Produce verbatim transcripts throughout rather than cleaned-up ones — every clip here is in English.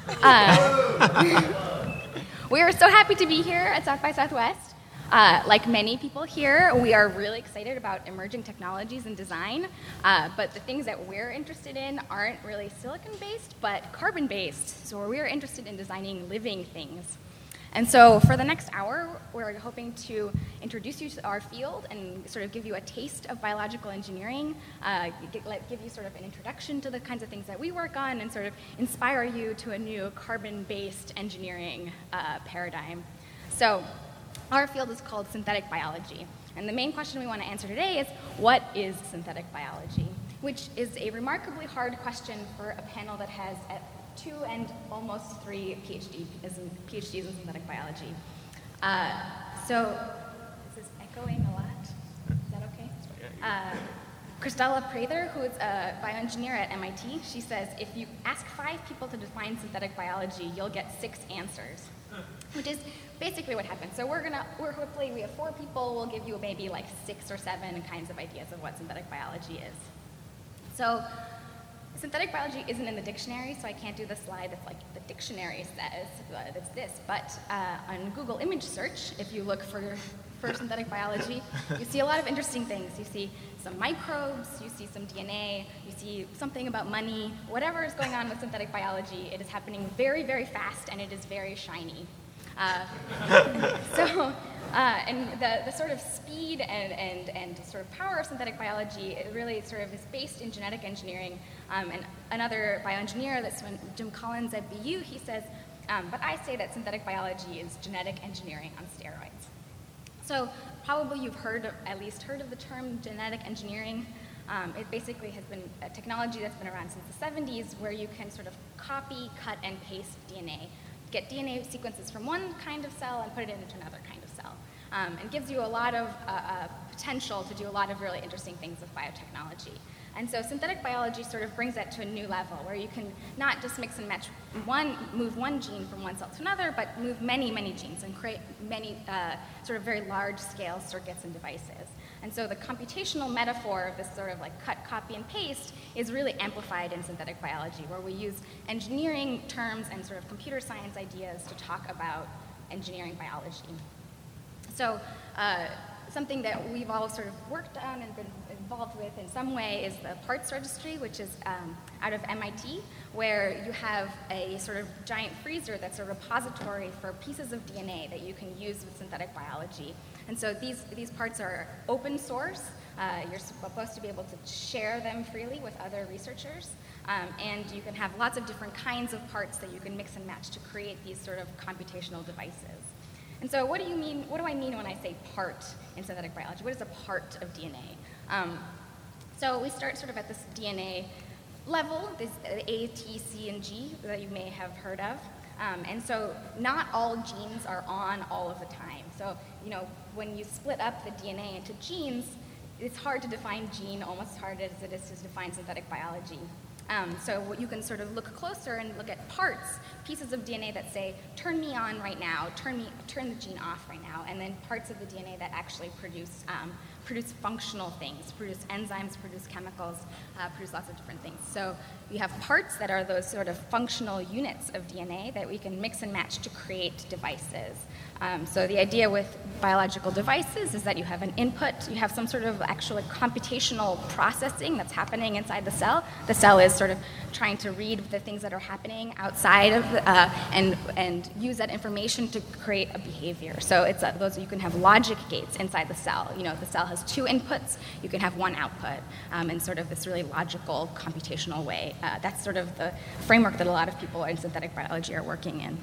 Uh, we are so happy to be here at South by Southwest. Uh, like many people here, we are really excited about emerging technologies in design, uh, but the things that we're interested in aren't really silicon-based, but carbon-based. So we're interested in designing living things. And so for the next hour, we're hoping to introduce you to our field and sort of give you a taste of biological engineering, uh, give you sort of an introduction to the kinds of things that we work on, and sort of inspire you to a new carbon-based engineering uh, paradigm. So our field is called synthetic biology. And the main question we want to answer today is, what is synthetic biology? Which is a remarkably hard question for a panel that has at two and almost three PhD, PhDs in synthetic biology. Uh, so, this is echoing a lot. Is that okay? Uh, Christella Prather, who is a bioengineer at M I T, she says, if you ask five people to define synthetic biology, you'll get six answers, which is basically what happens. So we're gonna, we're hopefully, we have four people, we'll give you maybe like six or seven kinds of ideas of what synthetic biology is. So, synthetic biology isn't in the dictionary, so I can't do the slide that's like the dictionary says, but it's this. But uh, on Google image search, if you look for, for synthetic biology, you see a lot of interesting things. You see some microbes, you see some D N A, you see something about money. Whatever is going on with synthetic biology, it is happening very, very fast, and it is very shiny. Uh, so, uh, and the, the sort of speed and, and, and sort of power of synthetic biology, it really sort of is based in genetic engineering. Um, and another bioengineer, that's when Jim Collins at B U, he says, um, but I say that synthetic biology is genetic engineering on steroids. So probably you've heard, of, at least heard of the term genetic engineering. Um, it basically has been a technology that's been around since the seventies, where you can sort of copy, cut, and paste D N A. Get D N A sequences from one kind of cell and put it into another kind of cell. Um, and gives you a lot of uh, uh, potential to do a lot of really interesting things with biotechnology. And so synthetic biology sort of brings that to a new level, where you can not just mix and match one, move one gene from one cell to another, but move many, many genes and create many uh, sort of very large-scale circuits and devices. And so the computational metaphor of this sort of like cut, copy, and paste is really amplified in synthetic biology, where we use engineering terms and sort of computer science ideas to talk about engineering biology. So uh, something that we've all sort of worked on and been involved with in some way is the parts registry, which is um, out of M I T, where you have a sort of giant freezer that's a repository for pieces of D N A that you can use with synthetic biology. And so these, these parts are open source. Uh, you're supposed to be able to share them freely with other researchers. Um, and you can have lots of different kinds of parts that you can mix and match to create these sort of computational devices. And so what do you mean, what do I mean when I say part in synthetic biology? What is a part of D N A? Um, so we start sort of at this D N A level, this A, T, C, and G that you may have heard of. Um, and so not all genes are on all of the time. So, you know, when you split up the D N A into genes, it's hard to define gene, almost as hard as it is to define synthetic biology. Um, so you can sort of look closer and look at parts, pieces of D N A that say, turn me on right now, turn me, turn the gene off right now, and then parts of the D N A that actually produce um, produce functional things, produce enzymes, produce chemicals, uh, produce lots of different things. So we have parts that are those sort of functional units of D N A that we can mix and match to create devices. Um, so the idea with biological devices is that you have an input, you have some sort of actual computational processing that's happening inside the cell. The cell is sort of trying to read the things that are happening outside of the, uh, and and use that information to create a behavior. So it's uh, those you can have logic gates inside the cell. You know, the cell has two inputs, you can have one output, um, in sort of this really logical computational way. Uh, that's sort of the framework that a lot of people in synthetic biology are working in.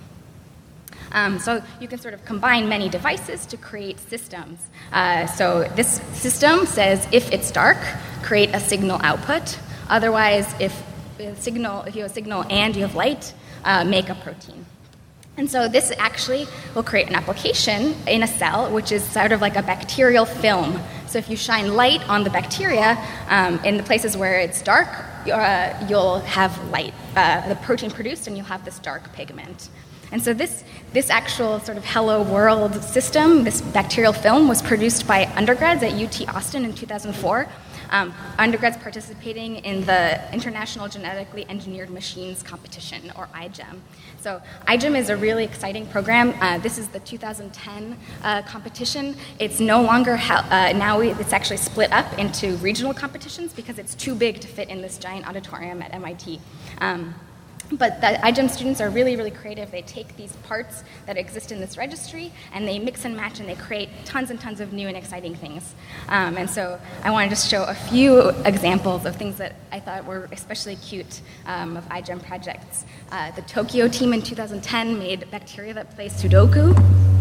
Um, so you can sort of combine many devices to create systems. Uh, so this system says, if it's dark, create a signal output. Otherwise, if a signal, if you have a signal and you have light, uh, make a protein. And so this actually will create an application in a cell, which is sort of like a bacterial film. So if you shine light on the bacteria um, in the places where it's dark, uh, you'll have light, uh, the protein produced, and you'll have this dark pigment. And so this this actual sort of hello world system, this bacterial film, was produced by undergrads at U T Austin in two thousand four. um, undergrads participating in the International Genetically Engineered Machines Competition, or I G E M. So I G E M is a really exciting program. Uh, this is the two thousand ten uh, competition. It's no longer, hel- uh, now we, it's actually split up into regional competitions because it's too big to fit in this giant auditorium at M I T. Um, But the I G E M students are really, really creative. They take these parts that exist in this registry, and they mix and match, and they create tons and tons of new and exciting things. Um, and so I wanted to show a few examples of things that I thought were especially cute um, of I G E M projects. Uh, the Tokyo team in two thousand ten made bacteria that play Sudoku.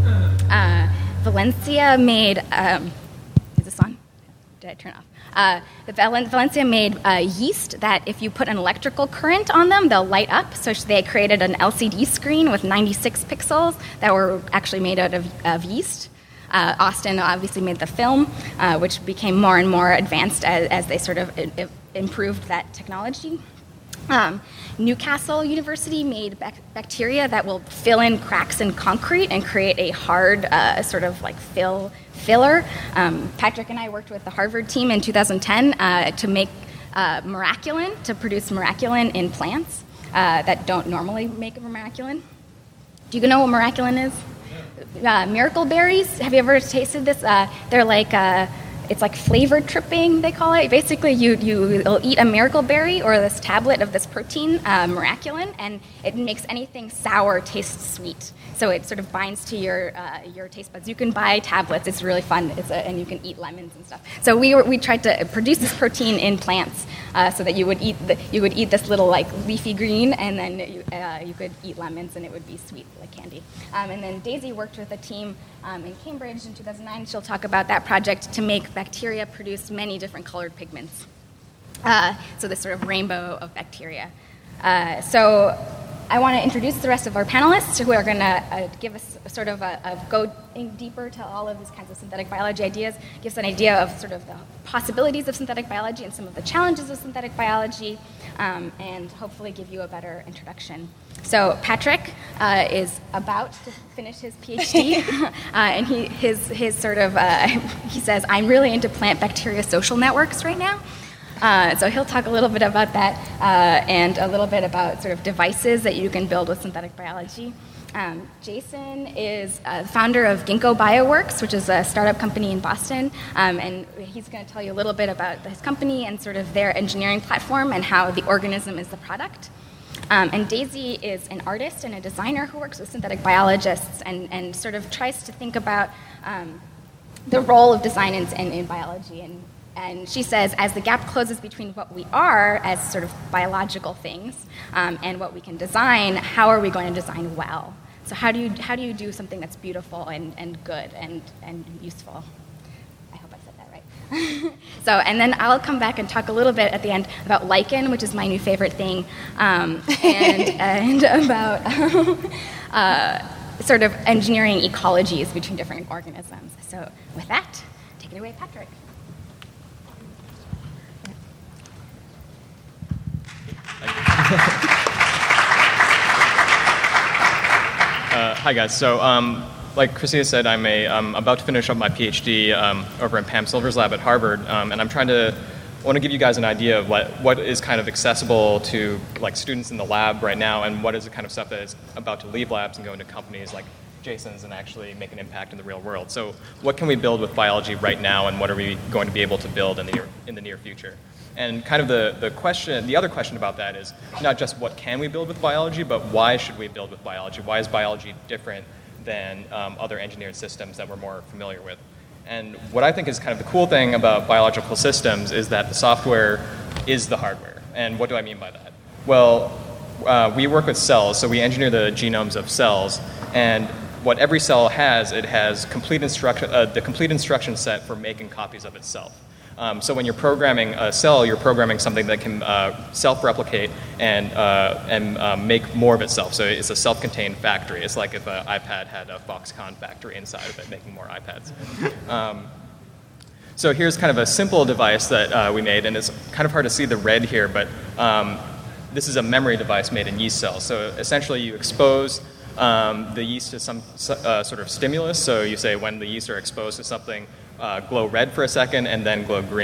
Uh, Valencia made, um, is this on? Did I turn it off? Uh, the Val- Valencia made uh, yeast that if you put an electrical current on them, they'll light up. So they created an L C D screen with ninety-six pixels that were actually made out of, of yeast. Uh, Austin obviously made the film, uh, which became more and more advanced as, as they sort of I- I improved that technology. Um, Newcastle University made bac- bacteria that will fill in cracks in concrete and create a hard uh, sort of like fill filler. Um, Patrick and I worked with the Harvard team in two thousand ten uh, to make uh, Miraculin, to produce Miraculin in plants uh, that don't normally make Miraculin. Do you know what Miraculin is? Uh, miracle berries. Have you ever tasted this? Uh, they're like... Uh, It's like flavor tripping, they call it. Basically, you, you'll eat a miracle berry or this tablet of this protein, uh, Miraculin, and it makes anything sour taste sweet. So it sort of binds to your uh, your taste buds. You can buy tablets. It's really fun, it's a, and you can eat lemons and stuff. So we were, we tried to produce this protein in plants uh, so that you would eat the, you would eat this little like leafy green, and then you, uh, you could eat lemons, and it would be sweet like candy. Um, and then Daisy worked with a team um, in Cambridge in two thousand nine. She'll talk about that project to make bacteria produce many different colored pigments. Uh, so this sort of rainbow of bacteria. Uh, so I want to introduce the rest of our panelists who are going to uh, give us a sort of a, a go in deeper to all of these kinds of synthetic biology ideas, give us an idea of sort of the possibilities of synthetic biology and some of the challenges of synthetic biology, um, and hopefully give you a better introduction. So Patrick uh, is about to finish his PhD, uh, and he his his sort of uh, he says, I'm really into plant bacteria social networks right now. Uh, so he'll talk a little bit about that uh, and a little bit about sort of devices that you can build with synthetic biology. Um, Jason is uh, founder of Ginkgo Bioworks, which is a startup company in Boston, um, and he's going to tell you a little bit about his company and sort of their engineering platform and how the organism is the product. Um, and Daisy is an artist and a designer who works with synthetic biologists and, and sort of tries to think about um, the role of design in, in, in biology. And, and she says, as the gap closes between what we are as sort of biological things um, and what we can design, how are we going to design well? So how do you, how do you do something that's beautiful and, and good and, and useful? I hope I said that right. So, and then I'll come back and talk a little bit at the end about lichen, which is my new favorite thing, um, and, and about uh, sort of engineering ecologies between different organisms. So with that, take it away, Patrick. Uh, hi guys. So, um, like Christina said, I'm a, I'm about to finish up my PhD um, over in Pam Silver's lab at Harvard, um, and I'm trying to I want to give you guys an idea of what what is kind of accessible to like students in the lab right now, and what is the kind of stuff that is about to leave labs and go into companies like Jason's and actually make an impact in the real world. So, what can we build with biology right now, and what are we going to be able to build in the near, in the near future? And kind of the, the question, the other question about that is not just what can we build with biology, but why should we build with biology? Why is biology different than um, other engineered systems that we're more familiar with? And what I think is kind of the cool thing about biological systems is that the software is the hardware. And what do I mean by that? Well, uh, we work with cells, so we engineer the genomes of cells, and what every cell has, it has complete instruction, uh, the complete instruction set for making copies of itself. Um, so when you're programming a cell, you're programming something that can uh, self-replicate and uh, and uh, make more of itself. So it's a self-contained factory. It's like if an iPad had a Foxconn factory inside of it making more iPads. Um, so here's kind of a simple device that uh, we made, and it's kind of hard to see the red here, but um, this is a memory device made in yeast cells. So essentially you expose um, the yeast to some uh, sort of stimulus. So you say when the yeast are exposed to something, Uh, glow red for a second and then glow green.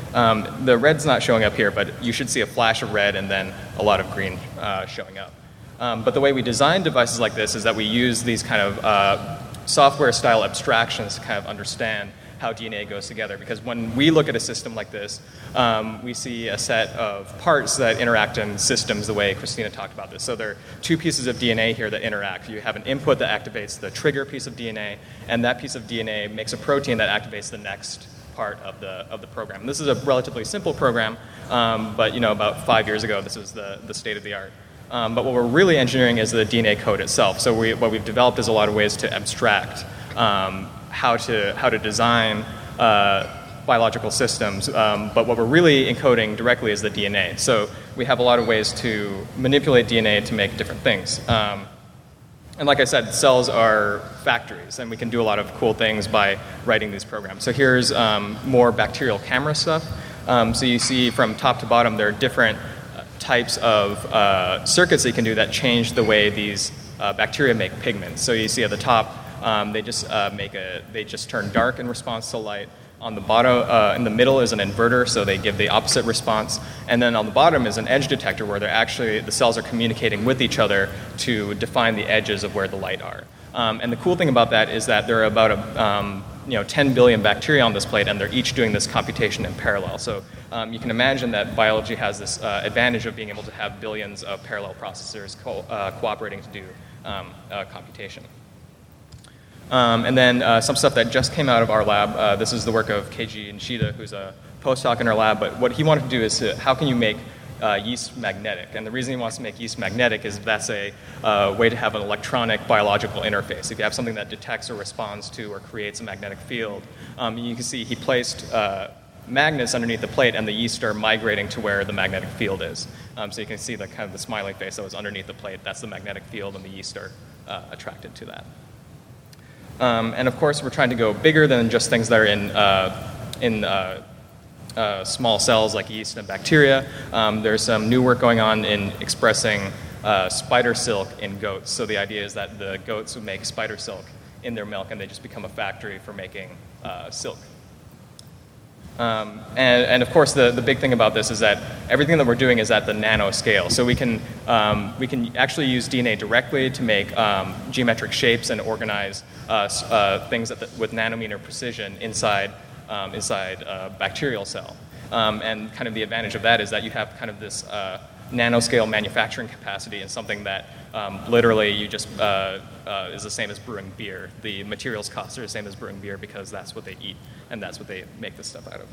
Um, the red's not showing up here, but you should see a flash of red and then a lot of green uh, showing up. Um, but the way we design devices like this is that we use these kind of uh, software-style abstractions to kind of understand how D N A goes together. Because when we look at a system like this, um, we see a set of parts that interact in systems the way Christina talked about this. So there are two pieces of D N A here that interact. You have an input that activates the trigger piece of D N A, and that piece of D N A makes a protein that activates the next part of the of the program. This is a relatively simple program, um, but you know, about five years ago, this was the, the state of the art. Um, but what we're really engineering is the D N A code itself. So we, what we've developed is a lot of ways to abstract um, how to how to design uh, biological systems. Um, but what we're really encoding directly is the D N A. So we have a lot of ways to manipulate D N A to make different things. Um, And like I said, cells are factories, and we can do a lot of cool things by writing these programs. So here's um, more bacterial camera stuff. Um, so you see from top to bottom, there are different uh, types of uh, circuits that you can do that change the way these uh, bacteria make pigments. So you see at the top, um, they just uh, make a, they just turn dark in response to light. On the bottom, uh, in the middle is an inverter, so they give the opposite response. And then on the bottom is an edge detector, where they're actually the cells are communicating with each other to define the edges of where the light are. Um, and the cool thing about that is that there are about a, um, you know, ten billion bacteria on this plate, and they're each doing this computation in parallel. So um, you can imagine that biology has this uh, advantage of being able to have billions of parallel processors co- uh, cooperating to do um, uh, computation. Um, and then uh, some stuff that just came out of our lab. Uh, this is the work of Keiji Nishida, who's a postdoc in our lab. But what he wanted to do is to, how can you make uh, yeast magnetic? And the reason he wants to make yeast magnetic is that's a uh, way to have an electronic biological interface. If you have something that detects or responds to or creates a magnetic field, um, you can see he placed uh, magnets underneath the plate, and the yeast are migrating to where the magnetic field is. Um, so you can see the kind of the smiley face that was underneath the plate. That's the magnetic field, and the yeast are uh, attracted to that. Um, and of course, we're trying to go bigger than just things that are in, uh, in uh, uh, small cells like yeast and bacteria. Um, there's some new work going on in expressing uh, spider silk in goats. So the idea is that the goats would make spider silk in their milk, and they just become a factory for making uh, silk. Um, and, and of course, the, the big thing about this is that everything that we're doing is at the nano scale. So we can, um, we can actually use D N A directly to make um, geometric shapes and organize uh, uh, things at the, with nanometer precision inside, um, inside a bacterial cell. Um, and kind of the advantage of that is that you have kind of this uh, nanoscale manufacturing capacity in something that um, literally you just uh, uh, is the same as brewing beer. The materials costs are the same as brewing beer because that's what they eat and that's what they make this stuff out of.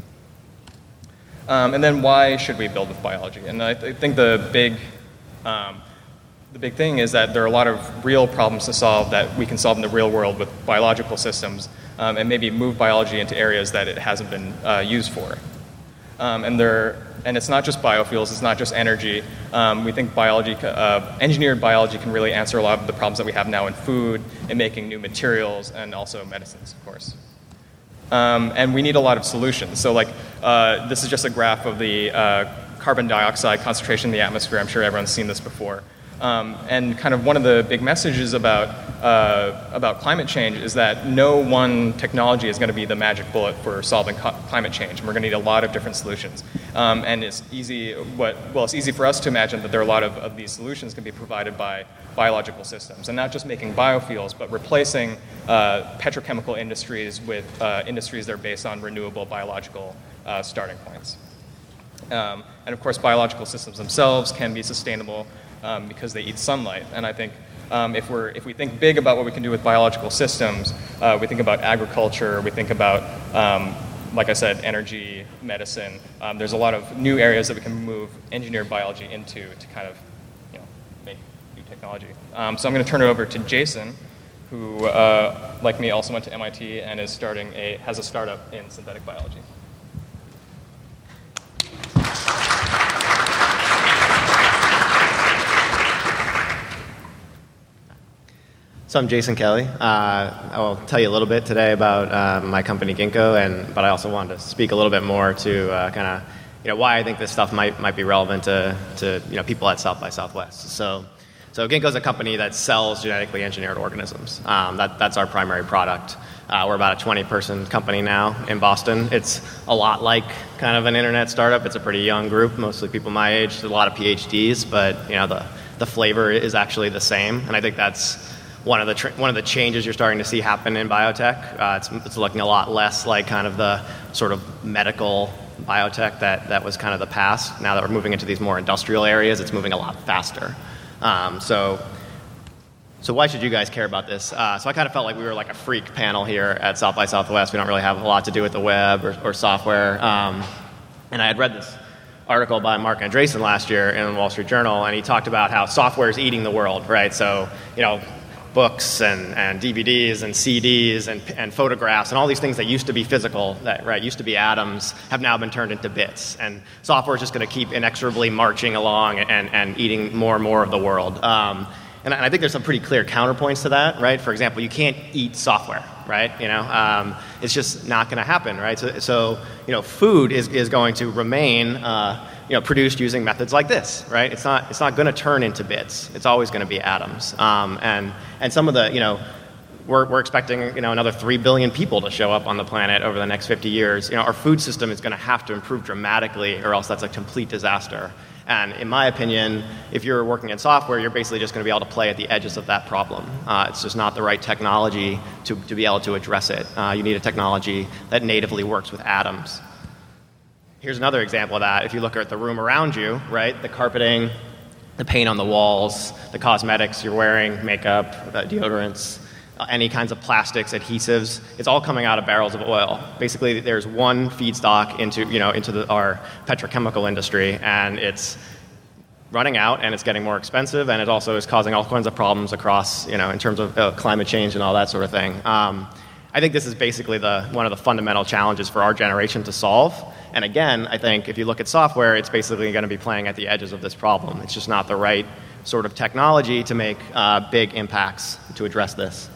Um, and then why should we build with biology? And I, th- I think the big, um, the big thing is that there are a lot of real problems to solve that we can solve in the real world with biological systems, um, and maybe move biology into areas that it hasn't been uh, used for. Um, and there, and it's not just biofuels, it's not just energy. Um, we think biology, uh, engineered biology can really answer a lot of the problems that we have now in food, in making new materials, and also medicines, of course. Um, and we need a lot of solutions. So like, uh, this is just a graph of the uh, carbon dioxide concentration in the atmosphere. I'm sure everyone's seen this before. Um, and kind of one of the big messages about uh, about climate change is that no one technology is going to be the magic bullet for solving co- climate change. And we're going to need a lot of different solutions. Um, and it's easy. What well, it's easy for us to imagine that there are a lot of, of these solutions can be provided by biological systems, and not just making biofuels, but replacing uh, petrochemical industries with uh, industries that are based on renewable biological uh, starting points. Um, and of course, biological systems themselves can be sustainable um, because they eat sunlight. And I think um, if we're if we think big about what we can do with biological systems, uh, we think about agriculture, we think about, um, like I said, energy, medicine. Um, there's a lot of new areas that we can move engineered biology into to kind of, you know, make new technology. Um, so I'm going to turn it over to Jason, who, uh, like me, also went to M I T and is starting a has a startup in synthetic biology. So I'm Jason Kelly. Uh, I will tell you a little bit today about uh, my company Ginkgo, and but I also wanted to speak a little bit more to uh, kind of you know why I think this stuff might might be relevant to to you know people at South by Southwest. So So Ginkgo is a company that sells genetically engineered organisms. Um, that, that's our primary product. Uh, we're about a twenty-person company now in Boston. It's a lot like kind of an internet startup. It's a pretty young group, mostly people my age. There's a lot of PhDs, but you know the, the flavor is actually the same. And I think that's one of the tr- one of the changes you're starting to see happen in biotech. Uh, it's, it's looking a lot less like kind of the sort of medical biotech that, that was kind of the past. Now that we're moving into these more industrial areas, it's moving a lot faster. Um, so. So why should you guys care about this? Uh, so I kind of felt like we were like a freak panel here at South by Southwest. We don't really have a lot to do with the web or, or software. Um, and I had read this article by Mark Andreessen last year in the Wall Street Journal, and he talked about how software is eating the world, right? So, you know, books and, and D V Ds and C Ds and, and photographs and all these things that used to be physical, that right, used to be atoms, have now been turned into bits. And software is just going to keep inexorably marching along and, and eating more and more of the world. Um, And I think there's some pretty clear counterpoints to that, right? For example, you can't eat software, right? You know, um, it's just not going to happen, right? So, so, you know, food is, is going to remain, uh, you know, produced using methods like this, right? It's not it's not going to turn into bits. It's always going to be atoms. Um, and and some of the, you know, we're we're expecting, you know, another three billion people to show up on the planet over the next fifty years. You know, our food system is going to have to improve dramatically, or else that's a complete disaster. And in my opinion, if you're working in software, you're basically just going to be able to play at the edges of that problem. Uh, it's just not the right technology to, to be able to address it. Uh, you need a technology that natively works with atoms. Here's another example of that. If you look at the room around you, right, the carpeting, the paint on the walls, the cosmetics you're wearing, makeup, uh, deodorants, Uh, any kinds of plastics, adhesives, it's all coming out of barrels of oil. Basically, there's one feedstock into, you know, into the, our petrochemical industry, and it's running out, and it's getting more expensive, and it also is causing all kinds of problems across, you know, in terms of uh, climate change and all that sort of thing. Um, I think this is basically the one of the fundamental challenges for our generation to solve. And again, I think if you look at software, it's basically going to be playing at the edges of this problem. It's just not the right sort of technology to make uh, big impacts to address this.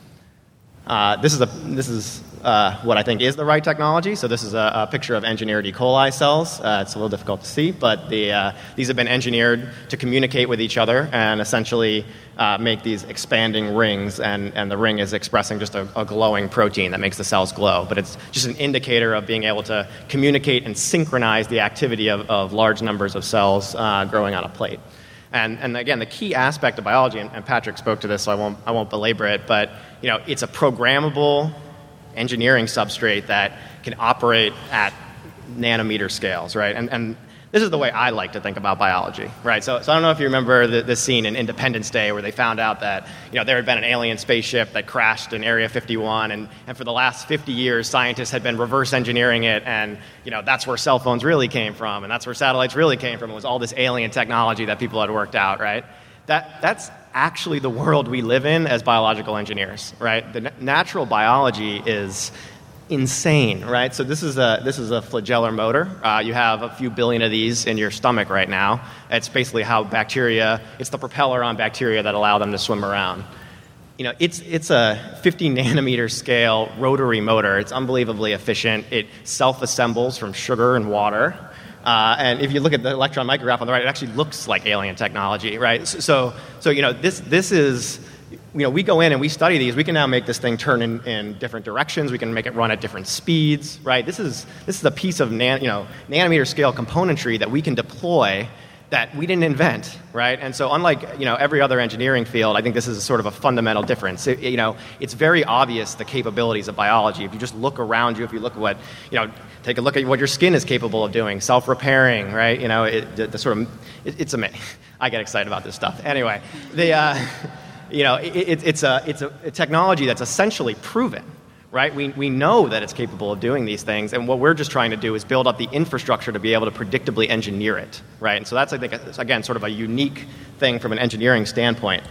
Uh, this is, a, this is uh, what I think is the right technology. So this is a, a picture of engineered E. coli cells. Uh, it's a little difficult to see, but the, uh, these have been engineered to communicate with each other and essentially uh, make these expanding rings, and, and the ring is expressing just a, a glowing protein that makes the cells glow. But it's just an indicator of being able to communicate and synchronize the activity of, of large numbers of cells uh, growing on a plate. And, and again, the key aspect of biology, and, and Patrick spoke to this, so I won't, I won't belabor it, but you know, it's a programmable engineering substrate that can operate at nanometer scales, right? And, and this is the way I like to think about biology, right? So, so I don't know if you remember the, the scene in Independence Day where they found out that, you know, there had been an alien spaceship that crashed in Area fifty-one, and, and for the last fifty years, scientists had been reverse engineering it, and, you know, that's where cell phones really came from, and that's where satellites really came from. It was all this alien technology that people had worked out, right? That, that's actually the world we live in as biological engineers, right? The n- natural biology is insane, right? So this is a this is a flagellar motor. Uh, you have a few billion of these in your stomach right now. It's basically how bacteria, it's the propeller on bacteria that allow them to swim around. You know, it's it's a fifty nanometer scale rotary motor. It's unbelievably efficient. It self-assembles from sugar and water. Uh, and if you look at the electron micrograph on the right, it actually looks like alien technology, right? So, so you know, this this is, you know, we go in and we study these. We can now make this thing turn in, in different directions. We can make it run at different speeds, right? This is this is a piece of nan, you know nanometer scale componentry that we can deploy that we didn't invent, right? And so, unlike you know every other engineering field, I think this is a sort of a fundamental difference. It, you know, it's very obvious the capabilities of biology. If you just look around you, if you look at what you know. Take a look at what your skin is capable of doing, self-repairing, right? You know, it, the, the sort of, it, it's amazing. I get excited about this stuff. Anyway, the, uh, you know, it, it, it's a it's a, a technology that's essentially proven, right? We we know that it's capable of doing these things, and what we're just trying to do is build up the infrastructure to be able to predictably engineer it, right? And so that's, I think, again, sort of a unique thing from an engineering standpoint.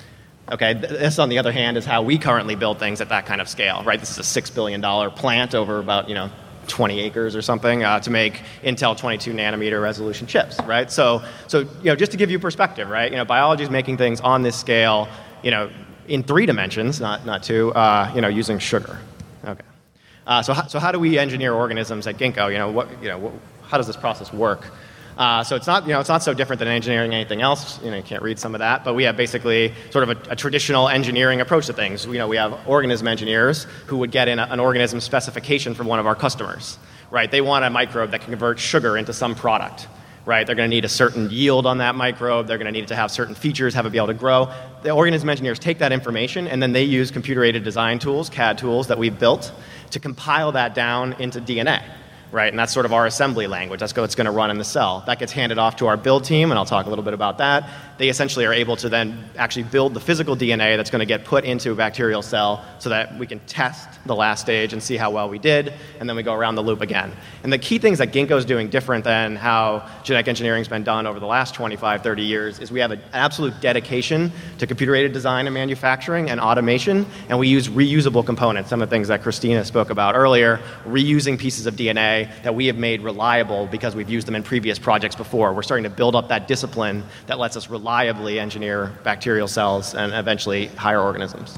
Okay, this, on the other hand, is how we currently build things at that kind of scale, right? This is a six billion dollars plant over about, you know, twenty acres or something uh, to make Intel twenty-two nanometer resolution chips, right? So, so you know, just to give you perspective, right? You know, biology is making things on this scale, you know, in three dimensions, not not two, uh, you know, using sugar. Okay. Uh, so, how, so how do we engineer organisms at Ginkgo? You know, what, you know, what, how does this process work? Uh, so it's not, you know, it's not so different than engineering anything else. You know, you can't read some of that, but we have basically sort of a, a traditional engineering approach to things. You know, we have organism engineers who would get in a, an organism specification from one of our customers, right? They want a microbe that can convert sugar into some product, right? They're going to need a certain yield on that microbe. They're going to need it to have certain features, have it be able to grow. The organism engineers take that information, and then they use computer-aided design tools, C A D tools that we've built, to compile that down into D N A. Right, and that's sort of our assembly language. That's what's going to run in the cell. That gets handed off to our build team, and I'll talk a little bit about that. They essentially are able to then actually build the physical D N A that's going to get put into a bacterial cell so that we can test the last stage and see how well we did, and then we go around the loop again. And the key things that Ginkgo is doing different than how genetic engineering has been done over the last twenty-five, thirty years is we have an absolute dedication to computer-aided design and manufacturing and automation, and we use reusable components, some of the things that Christina spoke about earlier, reusing pieces of D N A that we have made reliable because we've used them in previous projects before. We're starting to build up that discipline that lets us reliably engineer bacterial cells and eventually higher organisms.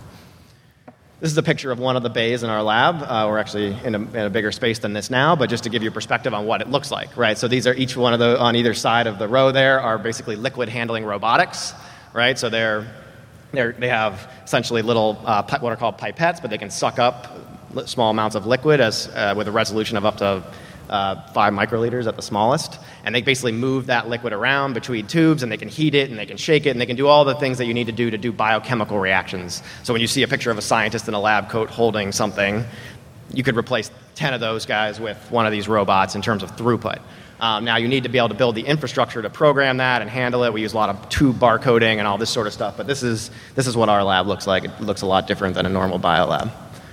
This is a picture of one of the bays in our lab. Uh, we're actually in a, in a bigger space than this now, but just to give you a perspective on what it looks like, right? So these are each one of the, on either side of the row there are basically liquid handling robotics, right? So they're, they're, they have essentially little, uh, what are called pipettes, but they can suck up small amounts of liquid as, uh, with a resolution of up to uh, five microliters at the smallest. And they basically move that liquid around between tubes, and they can heat it, and they can shake it, and they can do all the things that you need to do to do biochemical reactions. So when you see a picture of a scientist in a lab coat holding something, you could replace ten of those guys with one of these robots in terms of throughput. Um, now, you need to be able to build the infrastructure to program that and handle it. We use a lot of tube barcoding and all this sort of stuff, but this is, this is what our lab looks like. It looks a lot different than a normal biolab.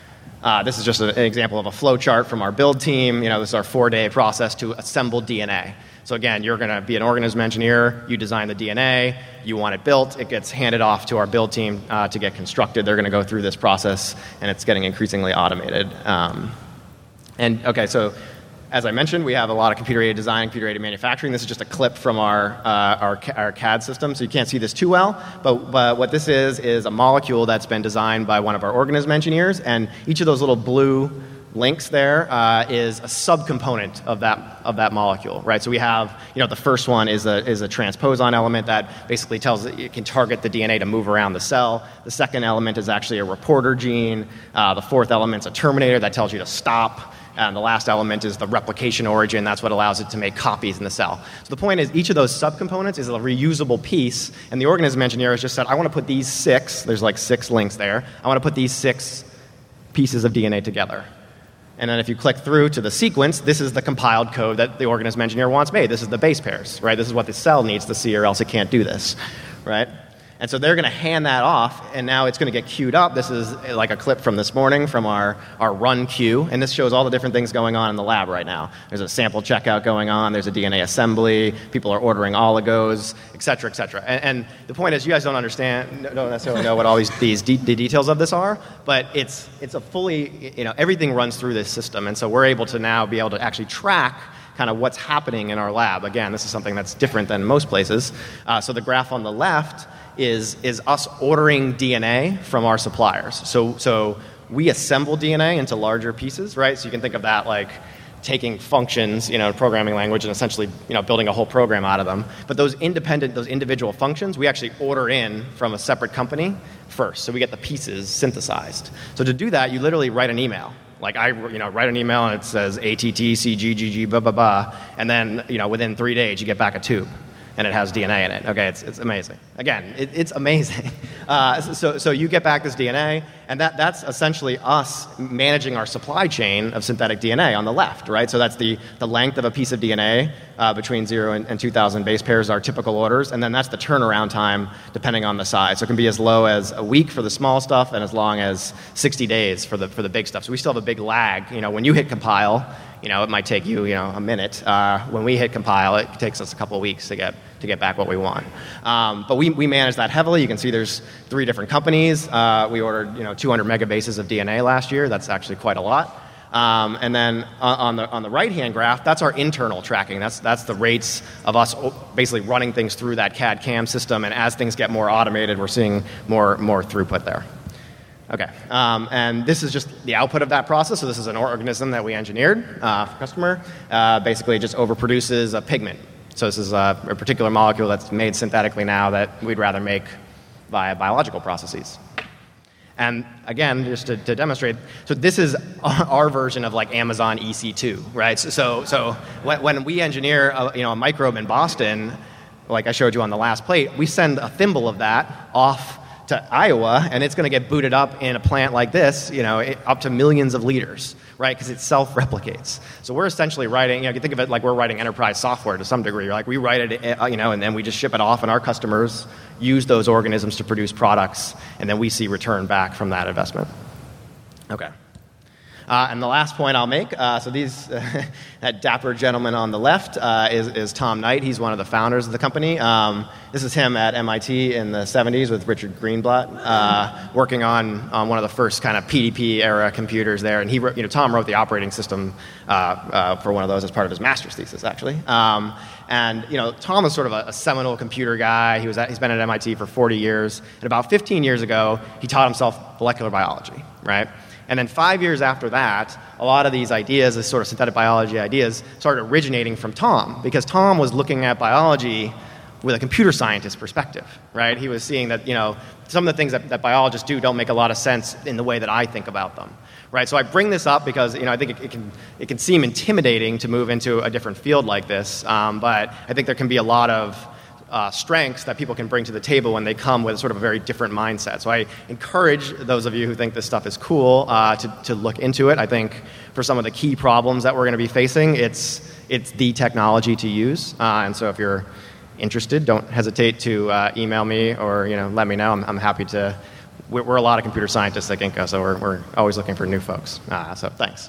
Uh, this is just an example of a flow chart from our build team. You know, this is our four-day process to assemble D N A. So again, you're going to be an organism engineer. You design the D N A. You want it built. It gets handed off to our build team uh, to get constructed. They're going to go through this process, and it's getting increasingly automated. Um, and okay, so as I mentioned, we have a lot of computer-aided design, computer-aided manufacturing. This is just a clip from our, uh, our, our C A D system, so you can't see this too well. But, but what this is is a molecule that's been designed by one of our organism engineers, and each of those little blue links there uh, is a subcomponent of that of that molecule, right? So we have, you know, the first one is a is a transposon element that basically tells it, it can target the D N A to move around the cell. The second element is actually a reporter gene. Uh, the fourth element is a terminator that tells you to stop. And the last element is the replication origin. That's what allows it to make copies in the cell. So the point is, each of those subcomponents is a reusable piece, and the organism engineer has just said, I want to put these six, there's like six links there, I want to put these six pieces of D N A together. And then if you click through to the sequence, this is the compiled code that the organism engineer wants made. This is the base pairs, right? This is what the cell needs to see, or else it can't do this, right? And so they're going to hand that off, and now it's going to get queued up. This is like a clip from this morning from our, our run queue, and this shows all the different things going on in the lab right now. There's a sample checkout going on. There's a D N A assembly. People are ordering oligos, et cetera, et cetera. And, and the point is, you guys don't understand, don't necessarily know what all these, these de- the details of this are, but it's, it's a fully, you know, everything runs through this system, and so we're able to now be able to actually track kind of what's happening in our lab. Again, this is something that's different than most places. Uh, so the graph on the left is is us ordering D N A from our suppliers. So so we assemble D N A into larger pieces, right? So you can think of that like taking functions, you know, programming language, and essentially, you know, building a whole program out of them. But those independent, those individual functions, we actually order in from a separate company first. So we get the pieces synthesized. So to do that, you literally write an email. Like I, you know, write an email and it says A T T C G G G blah blah blah, and then, you know, within three days you get back a tube. And it has D N A in it. Okay, it's it's amazing. Again, it, it's amazing. Uh, so so you get back this D N A, and that, that's essentially us managing our supply chain of synthetic D N A on the left, right? So that's the, the length of a piece of D N A uh, between zero and, and two thousand base pairs are typical orders, and then that's the turnaround time depending on the size. So it can be as low as a week for the small stuff and as long as sixty days for the for the big stuff. So we still have a big lag. You know, when you hit compile, you know, it might take you, you know, a minute. Uh, when we hit compile, it takes us a couple of weeks to get to get back what we want. Um, but we, we manage that heavily. You can see there's three different companies. Uh, we ordered, you know, two hundred megabases of D N A last year. That's actually quite a lot. Um, and then on the on the right-hand graph, that's our internal tracking. That's that's the rates of us basically running things through that C A D C A M system. And as things get more automated, we're seeing more more throughput there. Okay, um, and this is just the output of that process. So this is an organism that we engineered uh, for customer. Uh, basically, it just overproduces a pigment. So this is a, a particular molecule that's made synthetically now that we'd rather make via biological processes. And again, just to, to demonstrate, so this is our, our version of like Amazon E C two, right? So, so, so when, when we engineer a, you know, a microbe in Boston, like I showed you on the last plate, we send a thimble of that off to Iowa, and it's going to get booted up in a plant like this, you know, it, up to millions of liters, right? Because it self-replicates. So we're essentially writing, you know, you can think of it like we're writing enterprise software to some degree. Like we write it, you know, and then we just ship it off, and our customers use those organisms to produce products, and then we see return back from that investment. Okay. Uh, and the last point I'll make, uh, so these, uh, that dapper gentleman on the left uh, is, is Tom Knight. He's one of the founders of the company. Um, this is him at M I T in the seventies with Richard Greenblatt, uh, working on, on one of the first kind of P D P era computers there. And he, wrote, you know, Tom wrote the operating system uh, uh, for one of those as part of his master's thesis, actually. Um, and you know, Tom was sort of a, a seminal computer guy. He was at, he's been at M I T for forty years. And about fifteen years ago, he taught himself molecular biology, right? And then five years after that, a lot of these ideas, this sort of synthetic biology ideas, started originating from Tom, because Tom was looking at biology with a computer scientist perspective, right? He was seeing that, you know, some of the things that, that biologists do don't make a lot of sense in the way that I think about them, right? So I bring this up because, you know, I think it, it can it can seem intimidating to move into a different field like this, um, but I think there can be a lot of Uh, strengths that people can bring to the table when they come with sort of a very different mindset. So I encourage those of you who think this stuff is cool uh, to, to look into it. I think for some of the key problems that we're going to be facing, it's it's the technology to use. Uh, and so if you're interested, don't hesitate to uh, email me or you know let me know. I'm, I'm happy to. We're, we're a lot of computer scientists at Ginkgo, so we're we're always looking for new folks. Uh, so thanks.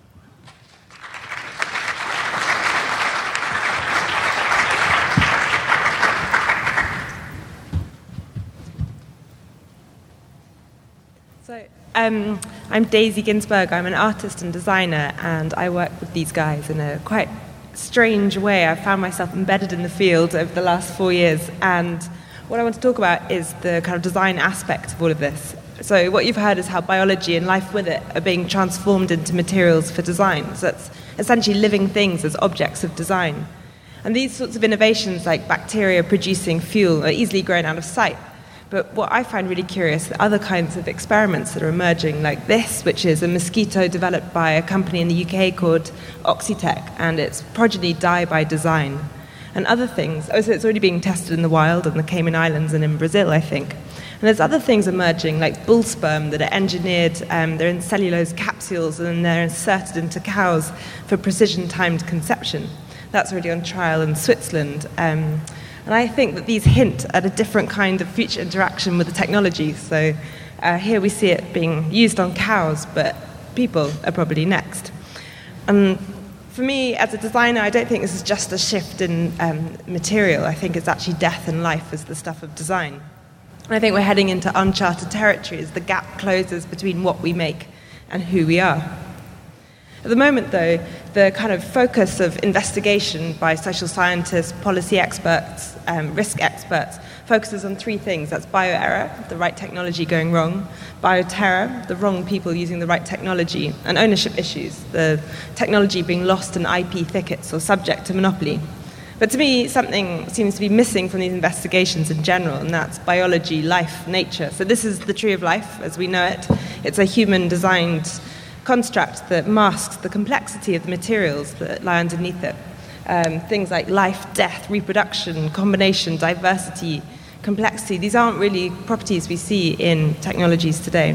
So, um, I'm Daisy Ginsberg. I'm an artist and designer, and I work with these guys in a quite strange way. I found myself embedded in the field over the last four years, and what I want to talk about is the kind of design aspect of all of this. So what you've heard is how biology and life with it are being transformed into materials for design. So it's essentially living things as objects of design. And these sorts of innovations, like bacteria producing fuel, are easily grown out of sight. But what I find really curious are other kinds of experiments that are emerging, like this, which is a mosquito developed by a company in the U K called Oxitec, and its progeny die by design. And other things, oh, so it's already being tested in the wild on the Cayman Islands and in Brazil, I think. And there's other things emerging, like bull sperm, that are engineered, um, they're in cellulose capsules, and they're inserted into cows for precision-timed conception. That's already on trial in Switzerland. Um, And I think that these hint at a different kind of future interaction with the technology. So uh, here we see it being used on cows, but people are probably next. And for me, as a designer, I don't think this is just a shift in um, material. I think it's actually death and life as the stuff of design. And I think we're heading into uncharted territory as the gap closes between what we make and who we are. At the moment, though, the kind of focus of investigation by social scientists, policy experts, um, risk experts, focuses on three things. That's bioerror, the right technology going wrong, bioterror, the wrong people using the right technology, and ownership issues, the technology being lost in I P thickets or subject to monopoly. But to me, something seems to be missing from these investigations in general, and that's biology, life, nature. So this is the tree of life as we know it. It's a human-designed construct that masks the complexity of the materials that lie underneath it. Um, things like life, death, reproduction, combination, diversity, complexity. These aren't really properties we see in technologies today.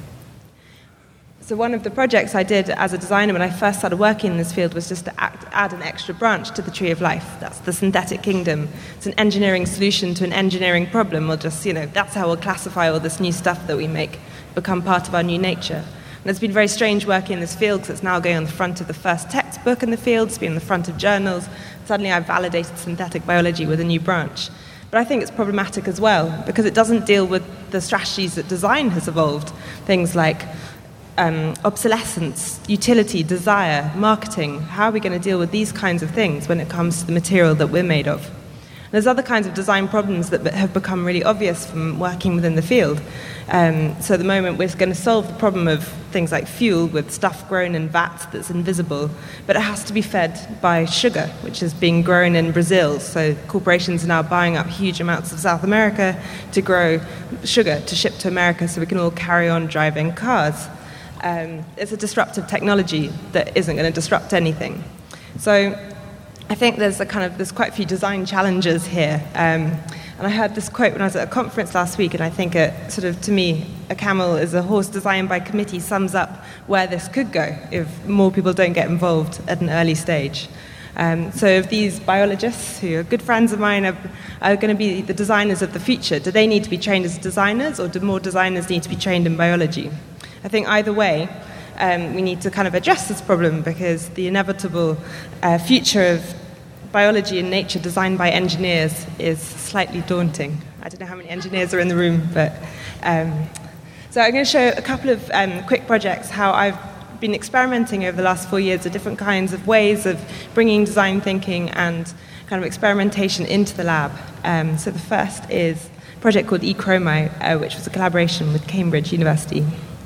So one of the projects I did as a designer when I first started working in this field was just to act, add an extra branch to the tree of life. That's the synthetic kingdom. It's an engineering solution to an engineering problem. We'll just, you know, that's how we'll classify all this new stuff that we make, become part of our new nature. And it's been very strange working in this field because it's now going on the front of the first textbook in the field, it's been on the front of journals. Suddenly I've validated synthetic biology with a new branch. But I think it's problematic as well because it doesn't deal with the strategies that design has evolved. Things like um, obsolescence, utility, desire, marketing. How are we going to deal with these kinds of things when it comes to the material that we're made of? There's other kinds of design problems that have become really obvious from working within the field. Um, so at the moment, we're going to solve the problem of things like fuel with stuff grown in vats that's invisible, but it has to be fed by sugar, which is being grown in Brazil. So corporations are now buying up huge amounts of South America to grow sugar to ship to America so we can all carry on driving cars. Um, it's a disruptive technology that isn't going to disrupt anything. So I think there's a kind of there's quite a few design challenges here. Um, and I heard this quote when I was at a conference last week, and I think it sort of, to me, a camel is a horse designed by committee sums up where this could go if more people don't get involved at an early stage. Um, so if these biologists, who are good friends of mine, are, are going to be the designers of the future, do they need to be trained as designers, or do more designers need to be trained in biology? I think either way, um, we need to kind of address this problem, because the inevitable uh, future of biology and nature designed by engineers is slightly daunting. I don't know how many engineers are in the room, but um, so I'm going to show a couple of um, quick projects how I've been experimenting over the last four years with different kinds of ways of bringing design thinking and kind of experimentation into the lab. Um, so the first is a project called eChromai, uh, which was a collaboration with Cambridge University.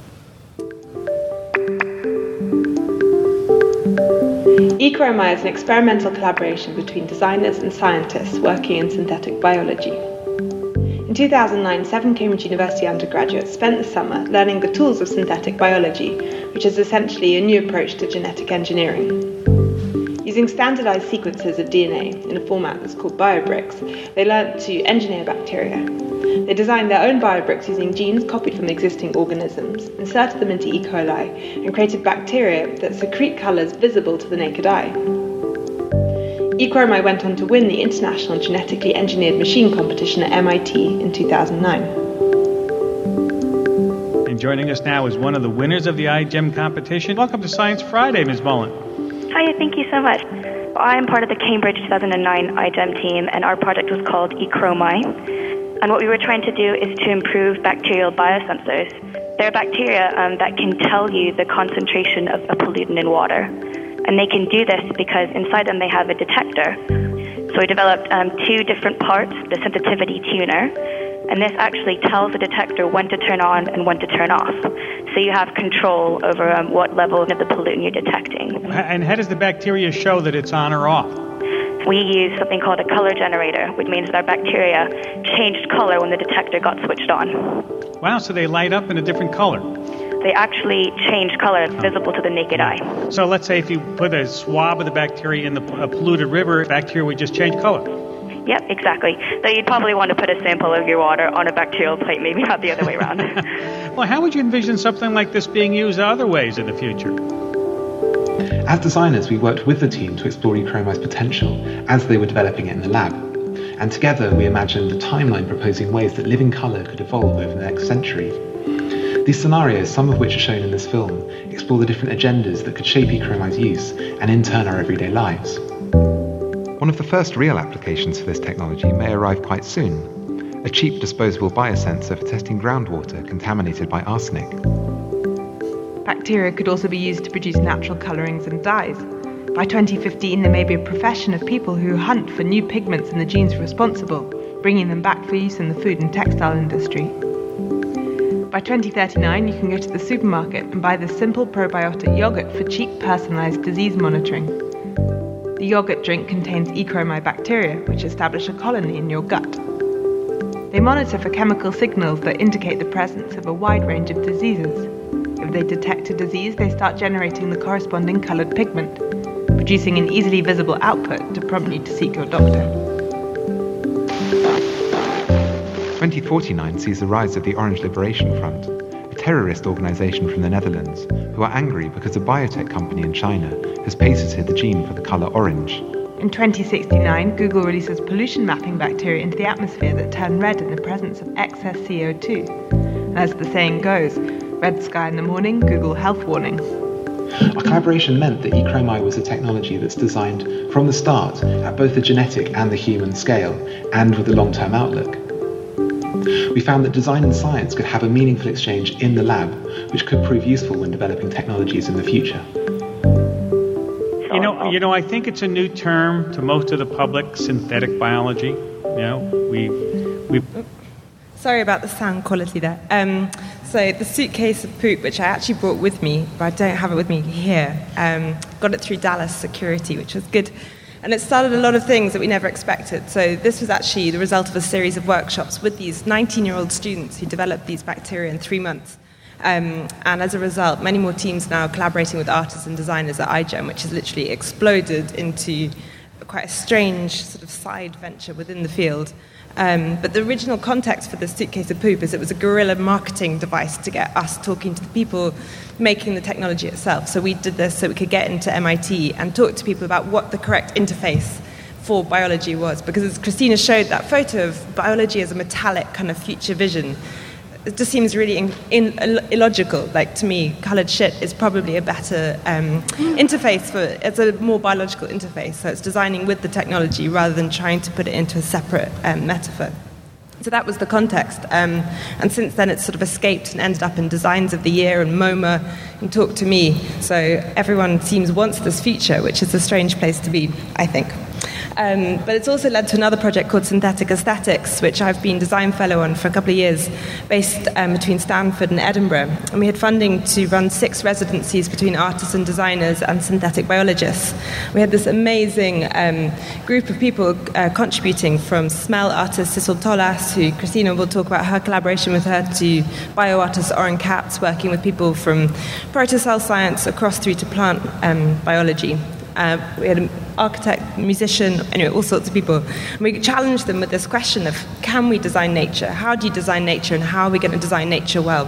eChromai is an experimental collaboration between designers and scientists working in synthetic biology. In two thousand nine, seven Cambridge University undergraduates spent the summer learning the tools of synthetic biology, which is essentially a new approach to genetic engineering. Using standardized sequences of D N A in a format that's called biobricks, they learned to engineer bacteria. They designed their own biobricks using genes copied from existing organisms, inserted them into E. coli, and created bacteria that secrete colours visible to the naked eye. eChromai went on to win the International Genetically Engineered Machine competition at M I T in two thousand nine. And joining us now is one of the winners of the iGEM competition. Welcome to Science Friday, Miz Mullen. Hi, thank you so much. I am part of the Cambridge two thousand nine iGEM team, and our project was called eChromai. And what we were trying to do is to improve bacterial biosensors. There are bacteria um, that can tell you the concentration of a pollutant in water. And they can do this because inside them they have a detector. So we developed um, two different parts, the sensitivity tuner, and this actually tells the detector when to turn on and when to turn off. So you have control over um, what level of the pollutant you're detecting. And how does the bacteria show that it's on or off? We use something called a color generator, which means that our bacteria changed color when the detector got switched on. Wow, so they light up in a different color. They actually change color visible to the naked eye. So let's say if you put a swab of the bacteria in the a polluted river, bacteria would just change color. Yep, exactly. So you'd probably want to put a sample of your water on a bacterial plate, maybe not the other way around. Well, how would you envision something like this being used other ways in the future? As designers, we worked with the team to explore eChromai's potential as they were developing it in the lab. And together we imagined a timeline proposing ways that living colour could evolve over the next century. These scenarios, some of which are shown in this film, explore the different agendas that could shape eChromai's use and in turn our everyday lives. One of the first real applications for this technology may arrive quite soon. A cheap disposable biosensor for testing groundwater contaminated by arsenic. Bacteria could also be used to produce natural colourings and dyes. By twenty fifteen, there may be a profession of people who hunt for new pigments in the genes responsible, bringing them back for use in the food and textile industry. By twenty thirty-nine, you can go to the supermarket and buy this simple probiotic yogurt for cheap personalised disease monitoring. The yogurt drink contains eChromai bacteria, which establish a colony in your gut. They monitor for chemical signals that indicate the presence of a wide range of diseases. If they detect a disease, they start generating the corresponding coloured pigment, producing an easily visible output to prompt you to seek your doctor. twenty forty-nine sees the rise of the Orange Liberation Front, a terrorist organisation from the Netherlands who are angry because a biotech company in China has patented the gene for the colour orange. In twenty sixty-nine, Google releases pollution mapping bacteria into the atmosphere that turn red in the presence of excess C O two. And as the saying goes, red sky in the morning, Google health warning. Our collaboration meant that eChromai was a technology that's designed from the start at both the genetic and the human scale, and with a long-term outlook. We found that design and science could have a meaningful exchange in the lab, which could prove useful when developing technologies in the future. You know, you know, I think it's a new term to most of the public, synthetic biology. You know, we we. Sorry about the sound quality there. Um, so the suitcase of poop, which I actually brought with me, but I don't have it with me here, um, got it through Dallas Security, which was good. And it started a lot of things that we never expected. So this was actually the result of a series of workshops with these nineteen-year-old students who developed these bacteria in three months. Um, and as a result, many more teams now collaborating with artists and designers at iGEM, which has literally exploded into quite a strange sort of side venture within the field. Um, but the original context for the suitcase of poop is it was a guerrilla marketing device to get us talking to the people making the technology itself. So we did this so we could get into M I T and talk to people about what the correct interface for biology was. Because as Christina showed that photo of biology as a metallic kind of future vision, it just seems really in, in, illogical. Like, to me, coloured shit is probably a better um, interface for, it's a more biological interface. So it's designing with the technology rather than trying to put it into a separate um, metaphor. So that was the context. Um, and since then, it's sort of escaped and ended up in Designs of the Year and MoMA and Talk to Me. So everyone seems wants this feature, which is a strange place to be, I think. Um, but it's also led to another project called Synthetic Aesthetics, which I've been design fellow on for a couple of years, based um, between Stanford and Edinburgh. And we had funding to run six residencies between artists and designers and synthetic biologists. We had this amazing um, group of people uh, contributing, from smell artist Sissel Tolas, who Christina will talk about her collaboration with her, to bioartist Oren Katz, working with people from protocell science across through to plant um, biology. Uh, we had an architect, musician, anyway, all sorts of people. And we challenged them with this question of, can we design nature? How do you design nature, and how are we going to design nature well?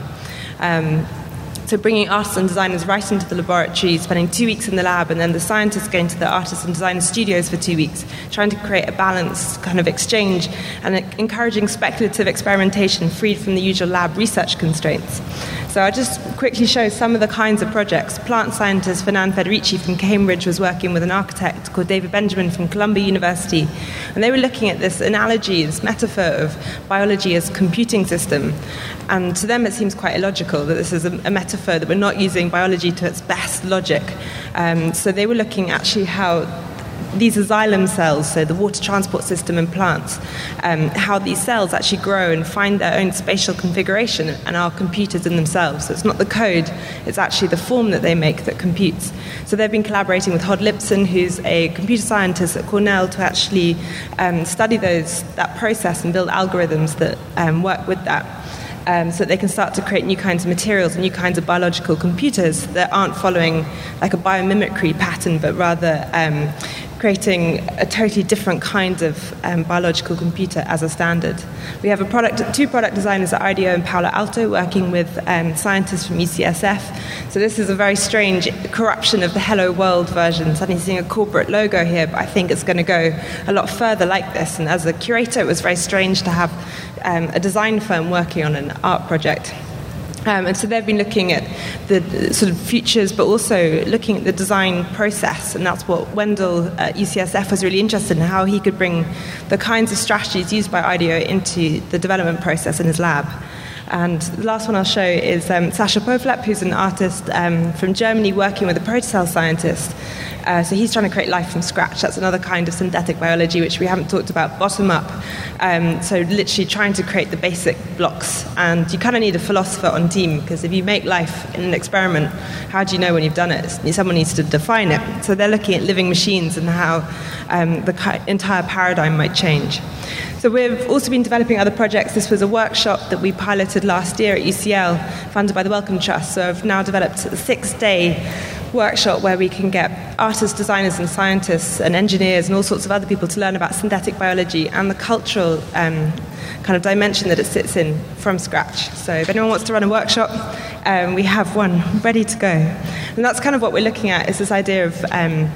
Um, so bringing artists and designers right into the laboratory, spending two weeks in the lab, and then the scientists going to the artists and designer studios for two weeks, trying to create a balanced kind of exchange and encouraging speculative experimentation freed from the usual lab research constraints. So I'll just quickly show some of the kinds of projects. Plant scientist Fernand Federici from Cambridge was working with an architect called David Benjamin from Columbia University. And they were looking at this analogy, this metaphor of biology as a computing system. And to them it seems quite illogical that this is a, a metaphor, that we're not using biology to its best logic. Um, so they were looking actually how these are xylem cells, so the water transport system in plants, um, how these cells actually grow and find their own spatial configuration and are computers in themselves. So it's not the code, it's actually the form that they make that computes. So they've been collaborating with Hod Lipson, who's a computer scientist at Cornell, to actually um, study those that process and build algorithms that um, work with that. Um, so that they can start to create new kinds of materials and new kinds of biological computers that aren't following like a biomimicry pattern, but rather um, creating a totally different kind of um, biological computer as a standard. We have a product, two product designers at I D E O in Palo Alto working with um, scientists from U C S F. So this is a very strange corruption of the Hello World version. Suddenly seeing a corporate logo here, but I think it's going to go a lot further like this. And as a curator, it was very strange to have um, a design firm working on an art project. Um, and so they've been looking at the, the sort of futures, but also looking at the design process. And that's what Wendell at U C S F was really interested in, how he could bring the kinds of strategies used by I D E O into the development process in his lab. And the last one I'll show is um, Sascha Poflep, who's an artist um, from Germany working with a protocell scientist. Uh, so he's trying to create life from scratch. That's another kind of synthetic biology, which we haven't talked about, bottom up. Um, so literally trying to create the basic blocks. And you kind of need a philosopher on team, because if you make life in an experiment, how do you know when you've done it? Someone needs to define it. So they're looking at living machines and how um, the entire paradigm might change. So we've also been developing other projects. This was a workshop that we piloted last year at U C L, funded by the Wellcome Trust. So I've now developed a six-day workshop where we can get artists, designers and scientists and engineers and all sorts of other people to learn about synthetic biology and the cultural um, kind of dimension that it sits in from scratch. So if anyone wants to run a workshop, um, we have one ready to go. And that's kind of what we're looking at, is this idea of um,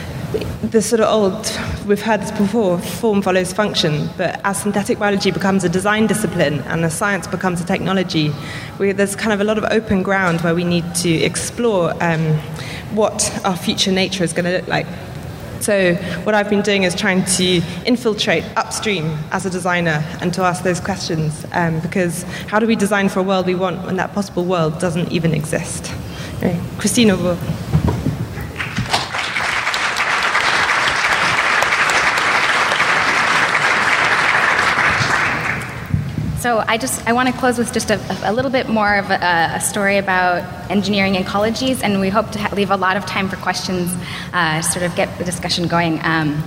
the sort of old, we've heard this before, form follows function, but as synthetic biology becomes a design discipline and the science becomes a technology, we, there's kind of a lot of open ground where we need to explore um, what our future nature is going to look like. So what I've been doing is trying to infiltrate upstream as a designer and to ask those questions, um, because how do we design for a world we want when that possible world doesn't even exist? Anyway, Christina will... so I just I want to close with just a, a little bit more of a, a story about engineering ecologies, and we hope to ha- leave a lot of time for questions, uh, sort of get the discussion going. Um,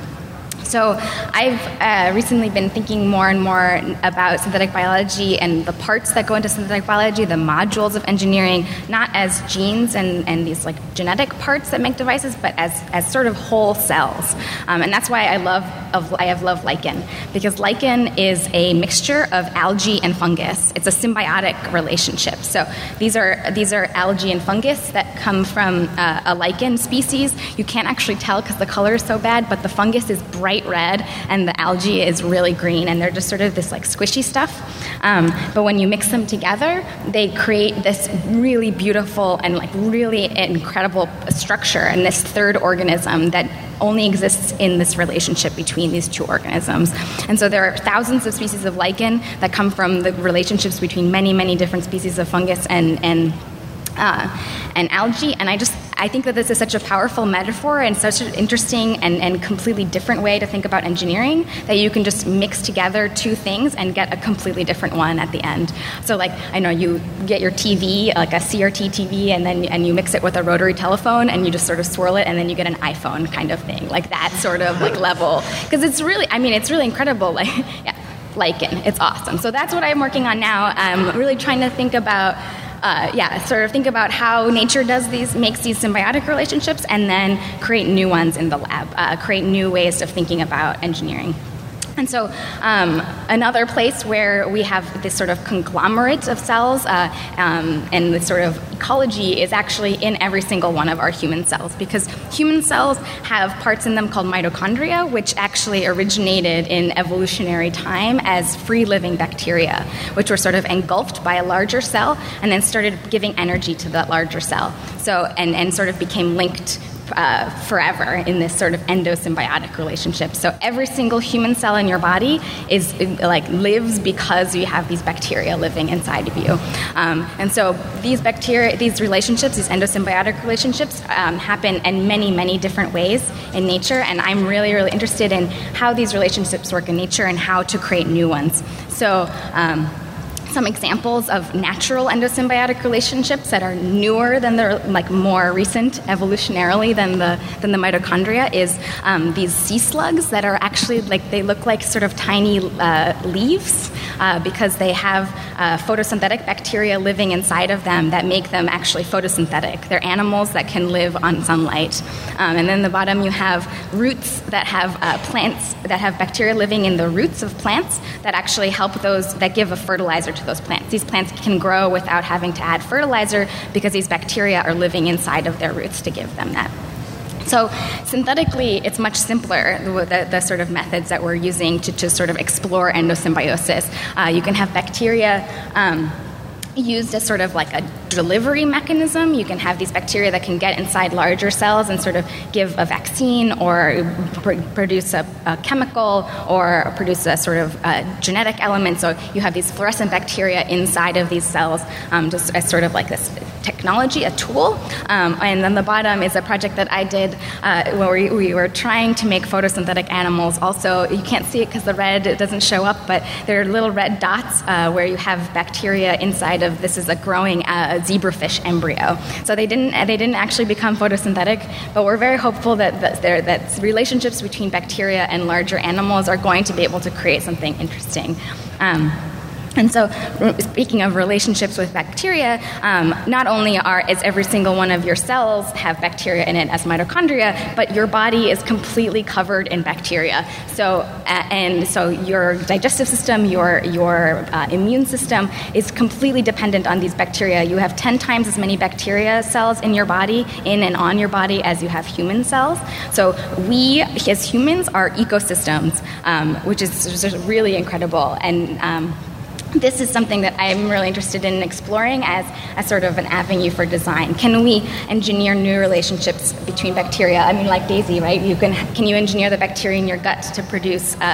So I've uh, recently been thinking more and more about synthetic biology and the parts that go into synthetic biology, the modules of engineering, not as genes and, and these like genetic parts that make devices, but as, as sort of whole cells. Um, and that's why I love of, I have loved lichen, because lichen is a mixture of algae and fungus. It's a symbiotic relationship. So these are these are algae and fungus that come from uh, a lichen species. You can't actually tell because the color is so bad, but the fungus is bright red and the algae is really green, and they're just sort of this like squishy stuff. Um, but when you mix them together, they create this really beautiful and like really incredible structure and this third organism that only exists in this relationship between these two organisms. And so there are thousands of species of lichen that come from the relationships between many, many different species of fungus and and uh, and algae. And I just I think that this is such a powerful metaphor and such an interesting and, and completely different way to think about engineering, that you can just mix together two things and get a completely different one at the end. So like, I know you get your T V, like a C R T T V, and then and you mix it with a rotary telephone and you just sort of swirl it and then you get an iPhone kind of thing, like that sort of like level. Because it's really, I mean, it's really incredible. Like, yeah, lichen, it's awesome. So that's what I'm working on now. I'm really trying to think about Uh, yeah, sort of think about how nature does these, makes these symbiotic relationships, and then create new ones in the lab, uh, create new ways of thinking about engineering. And so um, another place where we have this sort of conglomerate of cells uh, um, and this sort of ecology is actually in every single one of our human cells, because human cells have parts in them called mitochondria, which actually originated in evolutionary time as free-living bacteria, which were sort of engulfed by a larger cell and then started giving energy to that larger cell. So and, and sort of became linked Uh, forever in this sort of endosymbiotic relationship. So every single human cell in your body is like lives because you have these bacteria living inside of you. Um, and so these bacteria, these relationships, these endosymbiotic relationships um, happen in many, many different ways in nature. And I'm really, really interested in how these relationships work in nature and how to create new ones. So um, some examples of natural endosymbiotic relationships that are newer than the like more recent evolutionarily than the than the mitochondria is um, these sea slugs that are actually like they look like sort of tiny uh, leaves uh, because they have uh, photosynthetic bacteria living inside of them that make them actually photosynthetic. They're animals that can live on sunlight. Um, and then the bottom you have roots that have uh, plants that have bacteria living in the roots of plants that actually help those that give a fertilizer to those plants. These plants can grow without having to add fertilizer because these bacteria are living inside of their roots to give them that. So synthetically, it's much simpler, the, the sort of methods that we're using to, to sort of explore endosymbiosis. Uh, you can have bacteria um, used as sort of like a delivery mechanism. You can have these bacteria that can get inside larger cells and sort of give a vaccine or pr- produce a, a chemical or produce a sort of uh, genetic element. So you have these fluorescent bacteria inside of these cells um, just as sort of like this technology, a tool. Um, and then the bottom is a project that I did uh, where we, we were trying to make photosynthetic animals. Also, you can't see it because the red it doesn't show up, but there are little red dots uh, where you have bacteria inside of this is a growing uh, zebrafish embryo. So they didn't they didn't actually become photosynthetic, but we're very hopeful that that, there, that relationships between bacteria and larger animals are going to be able to create something interesting. Um, And so, speaking of relationships with bacteria, um, not only are is every single one of your cells have bacteria in it as mitochondria, but your body is completely covered in bacteria. So, uh, and so your digestive system, your your uh, immune system is completely dependent on these bacteria. You have ten times as many bacteria cells in your body, in and on your body, as you have human cells. So we, as humans, are ecosystems, um, which is just really incredible. And um, this is something that I'm really interested in exploring as a sort of an avenue for design. Can we engineer new relationships between bacteria? I mean, like Daisy, right? You can can you engineer the bacteria in your gut to produce uh,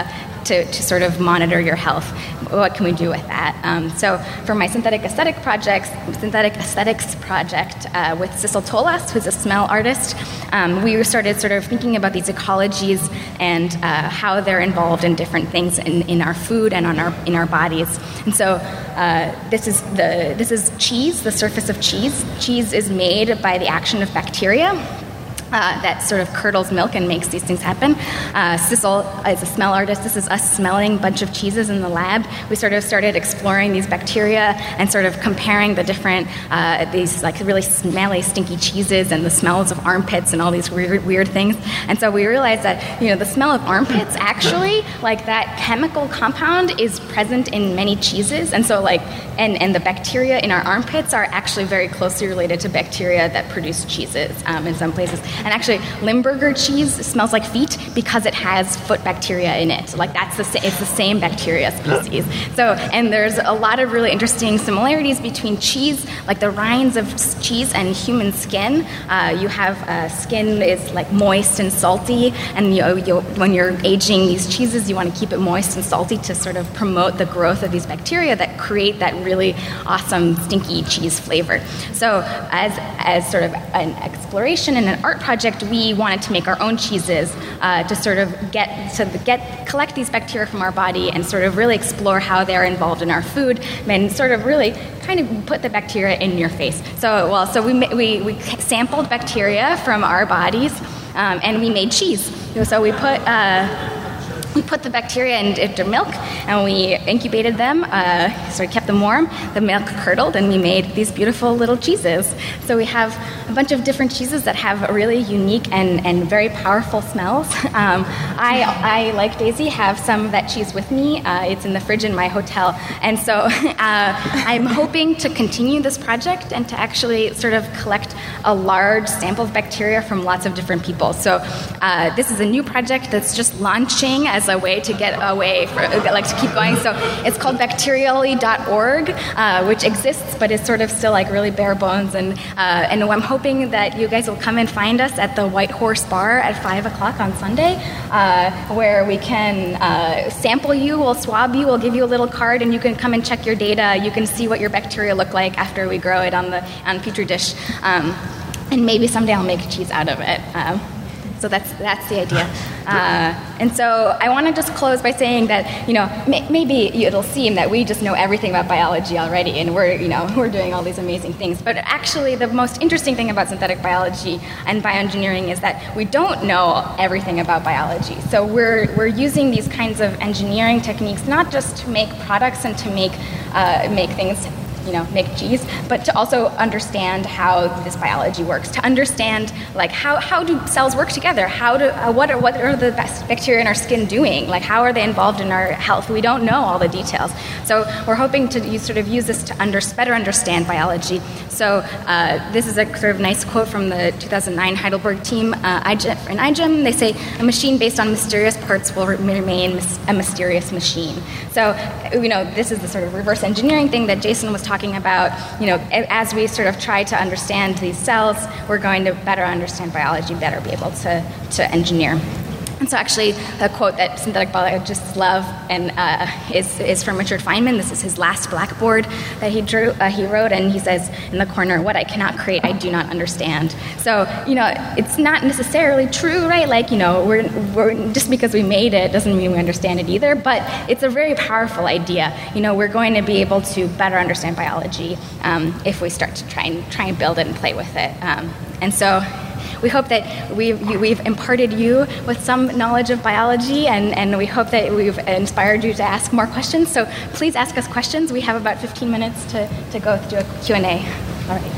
to, to sort of monitor your health. What can we do with that? Um, so for my synthetic aesthetic projects, synthetic aesthetics project uh, with Sissel Tolas, who's a smell artist, um, we started sort of thinking about these ecologies and uh, how they're involved in different things in, in our food and on our in our bodies. And so uh, this is the this is cheese, the surface of cheese. Cheese is made by the action of bacteria. Uh, that sort of curdles milk and makes these things happen. Uh, Sissel is a smell artist. This is us smelling a bunch of cheeses in the lab. We sort of started exploring these bacteria and sort of comparing the different, uh, these like really smelly, stinky cheeses and the smells of armpits and all these weird, weird things. And so we realized that, you know, the smell of armpits actually, like that chemical compound is present in many cheeses. And so like, and, and the bacteria in our armpits are actually very closely related to bacteria that produce cheeses um, in some places. And actually, Limburger cheese smells like feet because it has foot bacteria in it. Like that's the it's the same bacteria species. So, and there's a lot of really interesting similarities between cheese, like the rinds of cheese and human skin. Uh, you have uh, skin is like moist and salty, and you, you, when you're aging these cheeses, you want to keep it moist and salty to sort of promote the growth of these bacteria that create that really awesome stinky cheese flavor. So, as as sort of an exploration and an art project. Project, we wanted to make our own cheeses uh, to sort of get to get collect these bacteria from our body and sort of really explore how they're involved in our food and sort of really kind of put the bacteria in your face. So well, so we we, we sampled bacteria from our bodies um, and we made cheese. So we put. Uh, We put the bacteria into milk, and we incubated them, uh, so we kept them warm. The milk curdled, and we made these beautiful little cheeses. So we have a bunch of different cheeses that have really unique and, and very powerful smells. Um, I, I, like Daisy, have some of that cheese with me. Uh, it's in the fridge in my hotel. And so uh, I'm hoping to continue this project and to actually sort of collect a large sample of bacteria from lots of different people. So uh, this is a new project that's just launching as a way to get away, for, like to keep going. So it's called bacterially dot org, uh, which exists, but it's sort of still like really bare bones. And uh, and I'm hoping that you guys will come and find us at the White Horse Bar at five o'clock on Sunday, uh, where we can uh, sample you, we'll swab you, we'll give you a little card, and you can come and check your data. You can see what your bacteria look like after we grow it on the on Petri dish. Um, and maybe someday I'll make cheese out of it. Um, So that's that's the idea. Uh, and so I want to just close by saying that, you know, may, maybe it'll seem that we just know everything about biology already, and we're, you know, we're doing all these amazing things. But actually, the most interesting thing about synthetic biology and bioengineering is that we don't know everything about biology. So we're we're using these kinds of engineering techniques not just to make products and to make uh, make things. You know, make cheese, but to also understand how this biology works, to understand like how, how do cells work together, how do uh, what are what are the best bacteria in our skin doing, like how are they involved in our health? We don't know all the details, so we're hoping to use, sort of use this to under, better understand biology. So uh, this is a sort of nice quote from the two thousand nine Heidelberg team uh, I G E M, in I G E M. They say a machine based on mysterious parts will remain a mysterious machine. So you know, this is the sort of reverse engineering thing that Jason was talking talking about, you know, as we sort of try to understand these cells, we're going to better understand biology, better be able to, to engineer. And so actually, a quote that synthetic biologists love and uh, is, is from Richard Feynman. This is his last blackboard that he drew. Uh, he wrote, and he says in the corner, "What I cannot create, I do not understand." So, you know, it's not necessarily true, right? Like, you know, we're, we're just because we made it doesn't mean we understand it either. But it's a very powerful idea. You know, we're going to be able to better understand biology um, if we start to try and try and build it and play with it. Um, and so. We hope that we've, we've imparted you with some knowledge of biology, and, and we hope that we've inspired you to ask more questions. So please ask us questions. We have about fifteen minutes to, to go through a Q and A. All right.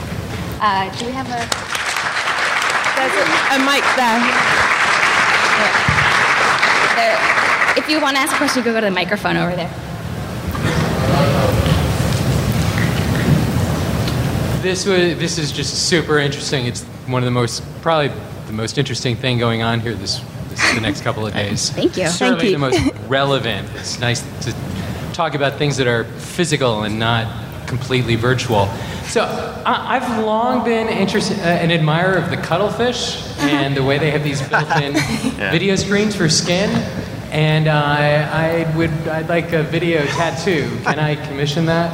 Uh, do we have a... There's a, a mic there. there. If you want to ask a question, you can go to the microphone over there. This was, this is just super interesting. It's one of the most, probably the most interesting thing going on here this, this the next couple of days. Thank you. Certainly Thank you. the most relevant. It's nice to talk about things that are physical and not completely virtual. So I, I've long been interested, uh, an admirer of the cuttlefish and the way they have these built-in yeah. video screens for skin. and uh, I, I would I'd like a video tattoo. Can I commission that?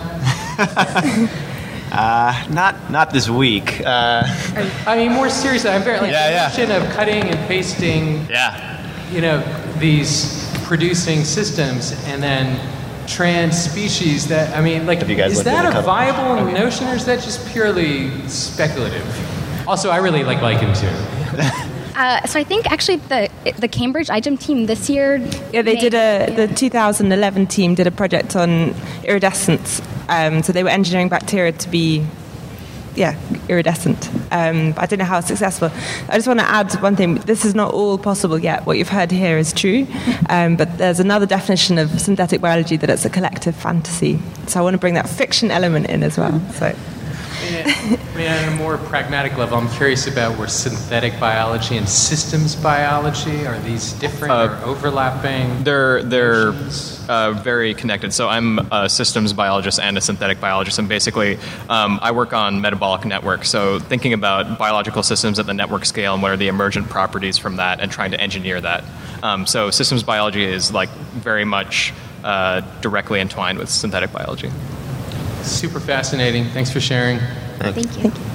uh, not not this week. Uh, I mean, more seriously, I'm very like Yeah, the yeah. notion of cutting and pasting. yeah. You know, these producing systems and then trans species. That I mean, like, Have you guys is looked at that the a cover? viable notion, or is that just purely speculative? Also, I really like lichen too. Uh, so I think actually the the Cambridge iGEM team this year. Yeah, they made- did a. yeah. The two thousand eleven team did a project on iridescence. Um, so they were engineering bacteria to be, yeah, iridescent. Um, I don't know how successful. I just want to add one thing. This is not all possible yet. What you've heard here is true, um, but there's another definition of synthetic biology that it's a collective fantasy. So I want to bring that fiction element in as well. So. I mean, on a more pragmatic level, I'm curious about where synthetic biology and systems biology, are these different Uh, or overlapping? They're they're notions? uh, very connected. So I'm a systems biologist and a synthetic biologist, and basically um, I work on metabolic networks. So thinking about biological systems at the network scale and what are the emergent properties from that, and trying to engineer that. Um, so systems biology is like very much uh, directly entwined with synthetic biology. Super fascinating. Thanks for sharing. Thank you. Thank you.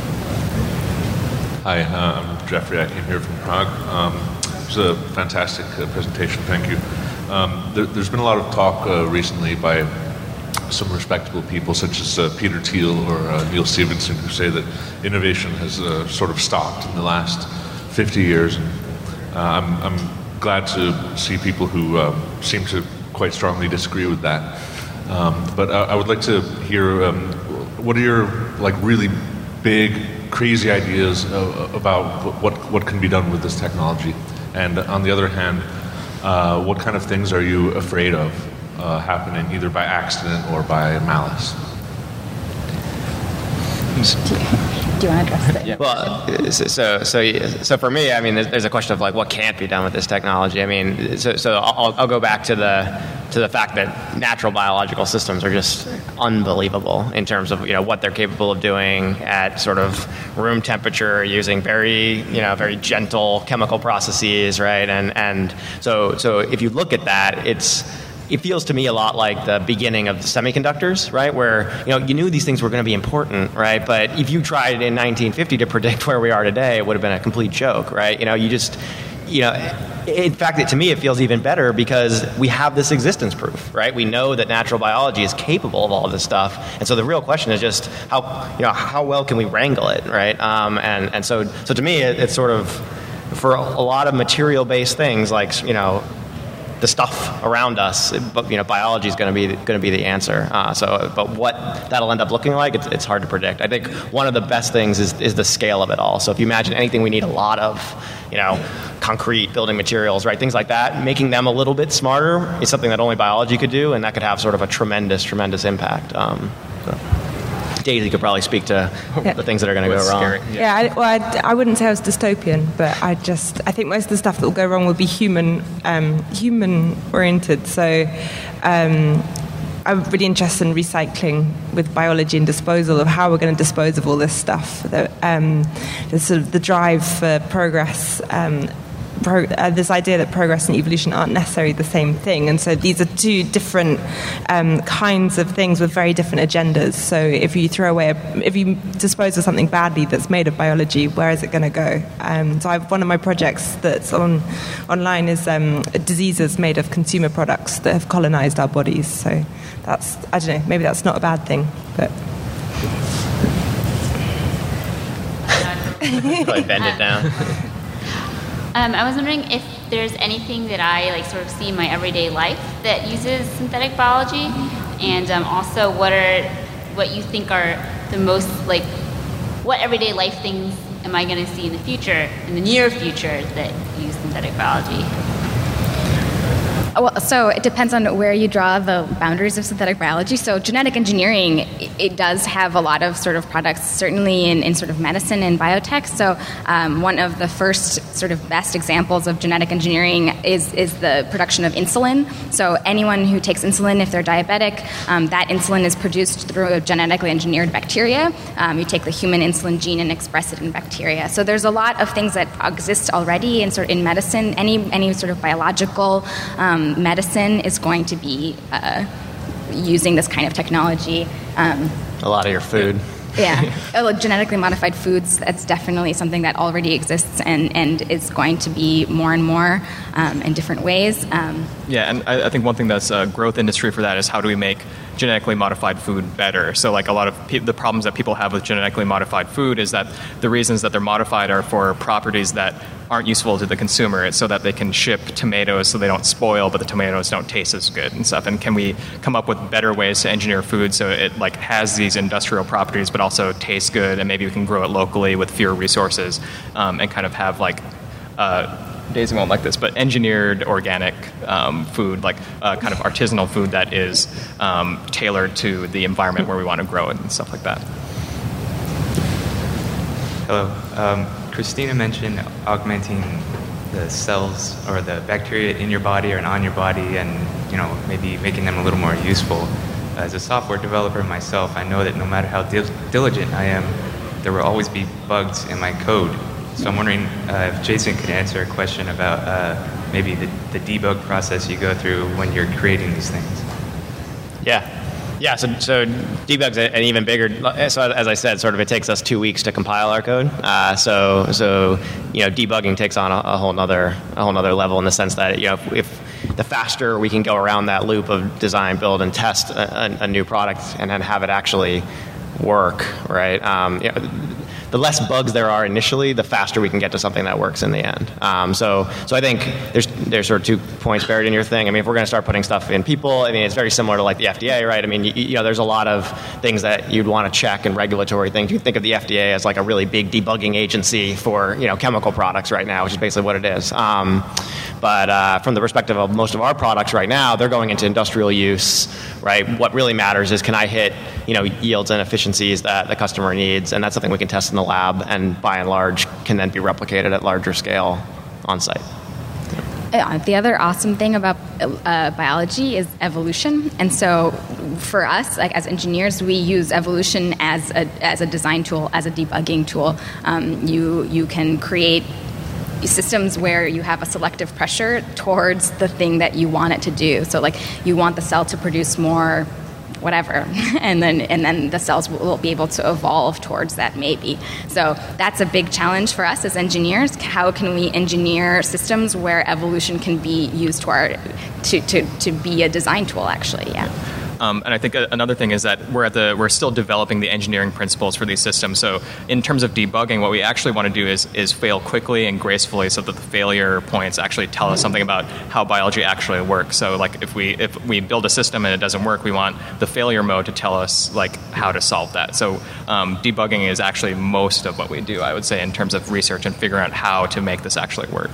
Hi, uh, I'm Jeffrey. I came here from Prague. Um, it was a fantastic uh, presentation. Thank you. Um, there, there's been a lot of talk uh, recently by some respectable people, such as uh, Peter Thiel or uh, Neil Stevenson, who say that innovation has uh, sort of stopped in the last fifty years. And, uh, I'm, I'm glad to see people who uh, seem to quite strongly disagree with that. Um, but I, I would like to hear um, what are your like really big, crazy ideas uh, about what what can be done with this technology, and on the other hand, uh, what kind of things are you afraid of uh, happening either by accident or by malice? Do you want to address it? Well, so so so for me, I mean, there's, there's a question of like what can't be done with this technology. I mean, so so I'll, I'll go back to the to the fact that natural biological systems are just unbelievable in terms of you know what they're capable of doing at sort of room temperature, using very you know very gentle chemical processes, right? And and so so if you look at that, it's it feels to me a lot like the beginning of the semiconductors, right? Where you know you knew these things were going to be important, right? But if you tried in nineteen fifty to predict where we are today, it would have been a complete joke, right? You know, you just, you know, in fact, it, to me, it feels even better because we have this existence proof, right? We know that natural biology is capable of all of this stuff, and so the real question is just how, you know, how well can we wrangle it, right? Um, and and so so to me, it, it's sort of for a lot of material-based things like you know. the stuff around us, but you know, biology is going to be going to be the answer. Uh, so, but what that'll end up looking like, it's, it's hard to predict. I think one of the best things is is the scale of it all. So, if you imagine anything we need a lot of, you know, concrete building materials, right, things like that, making them a little bit smarter is something that only biology could do, and that could have sort of a tremendous, tremendous impact. Um, so. Daisy could probably speak to Yeah. the things that are going to go What's wrong. scary. Yeah, I, well, I, I wouldn't say I was dystopian, but I just I think most of the stuff that will go wrong will be human um, human oriented. So um, I'm really interested in recycling with biology and disposal of how we're going to dispose of all this stuff. The, um, the sort of the drive for progress. Um, Pro, uh, this idea that progress and evolution aren't necessarily the same thing, and so these are two different um, kinds of things with very different agendas. So if you throw away, a, if you dispose of something badly that's made of biology, where is it going to go? Um, so I've, one of my projects that's on online is um, diseases made of consumer products that have colonized our bodies. So that's I don't know, maybe that's not a bad thing, but. Probably bend it down. Um, I was wondering if there's anything that I like sort of see in my everyday life that uses synthetic biology, and um, also what are what you think are the most like what everyday life things am I going to see in the future, in the near future, that use synthetic biology? Well, so it depends on where you draw the boundaries of synthetic biology. So genetic engineering, it, it does have a lot of sort of products, certainly in, in sort of medicine and biotech. So um, one of the first sort of best examples of genetic engineering is, is the production of insulin. So anyone who takes insulin, if they're diabetic, um, that insulin is produced through a genetically engineered bacteria. Um, you take the human insulin gene and express it in bacteria. So there's a lot of things that exist already in sort of in medicine. Any any sort of biological um, medicine is going to be uh, using this kind of technology. Um, a lot of your food. Yeah, uh, genetically modified foods, that's definitely something that already exists and, and is going to be more and more um, in different ways. Um, yeah, and I, I think one thing that's a growth industry for that is how do we make genetically modified food better. So like a lot of pe- the problems that people have with genetically modified food is that the reasons that they're modified are for properties that aren't useful to the consumer. It's so that they can ship tomatoes so they don't spoil, but the tomatoes don't taste as good and stuff. And can we come up with better ways to engineer food so it like has these industrial properties but also tastes good, and maybe we can grow it locally with fewer resources um, and kind of have like uh, Daisy won't like this, but engineered organic um, food, like uh, kind of artisanal food that is um, tailored to the environment where we want to grow it and stuff like that. Hello. Um, Christina mentioned augmenting the cells or the bacteria in your body or on your body and, you know, maybe making them a little more useful. As a software developer myself, I know that no matter how dil- diligent I am, there will always be bugs in my code. So I'm wondering uh, if Jason could answer a question about uh, maybe the, the debug process you go through when you're creating these things. Yeah. Yeah, so, so debug's an even bigger, so as I said, sort of it takes us two weeks to compile our code. Uh, so, so, you know, debugging takes on a, a whole nother, a whole nother level in the sense that, you know, if, if the faster we can go around that loop of design, build, and test a, a new product and then have it actually work, right? Um, you know, the less bugs there are initially, the faster we can get to something that works in the end. Um, so, so I think there's there's sort of two points buried in your thing. I mean, if we're going to start putting stuff in people, I mean, it's very similar to like the F D A, right? I mean, you, you know, there's a lot of things that you'd want to check and regulatory things. You think of the F D A as like a really big debugging agency for, you know, chemical products right now, which is basically what it is. Um, but uh, from the perspective of most of our products right now, they're going into industrial use, right? What really matters is can I hit, you know, yields and efficiencies that the customer needs, and that's something we can test in the lab, and by and large can then be replicated at larger scale on site. Yeah, the other awesome thing about uh, biology is evolution, and so for us, like as engineers, we use evolution as a as a design tool, as a debugging tool. Um, you you can create systems where you have a selective pressure towards the thing that you want it to do. So, like you want the cell to produce more whatever, and then and then the cells will, will be able to evolve towards that maybe. So that's a big challenge for us as engineers. How can we engineer systems where evolution can be used to our to to, to be a design tool? Actually, yeah. Um, and I think another thing is that we're at the we're still developing the engineering principles for these systems. So in terms of debugging, what we actually want to do is is fail quickly and gracefully, so that the failure points actually tell us something about how biology actually works. So like if we if we build a system and it doesn't work, we want the failure mode to tell us like how to solve that. So um, debugging is actually most of what we do, I would say, in terms of research and figuring out how to make this actually work.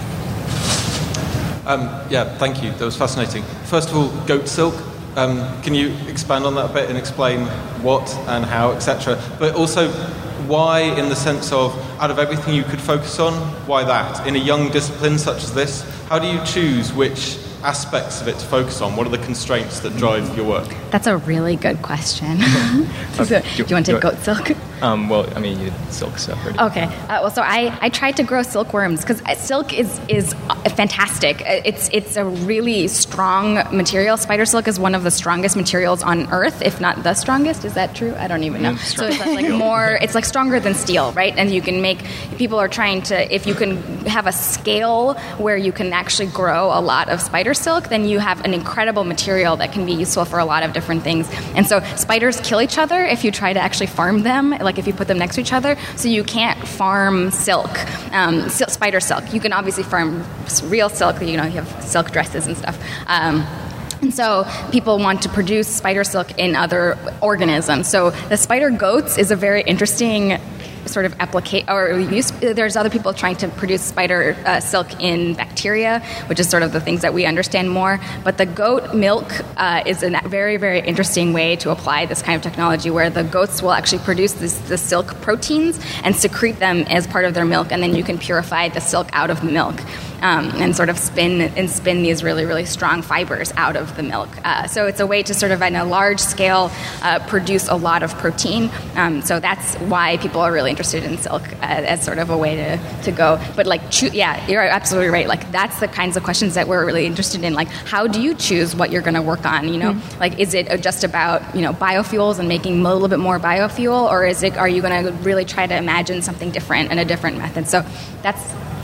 Um, yeah, thank you. That was fascinating. First of all, goat silk. Um, can you expand on that a bit and explain what and how, et cetera? But also, why, in the sense of, out of everything you could focus on, why that? In a young discipline such as this, how do you choose which aspects of it to focus on? What are the constraints that drive your work? That's a really good question. so, do, you, do you want to take goat silk? Um, well, I mean, you did silk stuff already. Okay. Uh, well, so I, I tried to grow silkworms because silk is is fantastic. It's it's a really strong material. Spider silk is one of the strongest materials on Earth, if not the strongest. Is that true? I don't even know. So it's like more. It's like stronger than steel, right? And you can make. People are trying to. If you can have a scale where you can actually grow a lot of spider silk, then you have an incredible material that can be useful for a lot of different things. And so spiders kill each other if you try to actually farm them. Like if you put them next to each other, so you can't farm silk, um, sil- spider silk. You can obviously farm real silk. You know, you have silk dresses and stuff. Um, And so people want to produce spider silk in other organisms. So the spider goats is a very interesting sort of applicate, or use, there's other people trying to produce spider uh, silk in bacteria, which is sort of the things that we understand more. But the goat milk uh, is a very, very interesting way to apply this kind of technology, where the goats will actually produce this, the silk proteins and secrete them as part of their milk, and then you can purify the silk out of the milk. Um, and sort of spin and spin these really, really strong fibers out of the milk. Uh, so it's a way to sort of, on a large scale, uh, produce a lot of protein. Um, so that's why people are really interested in silk uh, as sort of a way to, to go. But like, choo- yeah, you're absolutely right. Like, that's the kinds of questions that we're really interested in. Like, how do you choose what you're going to work on? You know, mm-hmm. like, is it just about, you know, biofuels and making a little bit more biofuel, or is it, are you going to really try to imagine something different and a different method? So that's.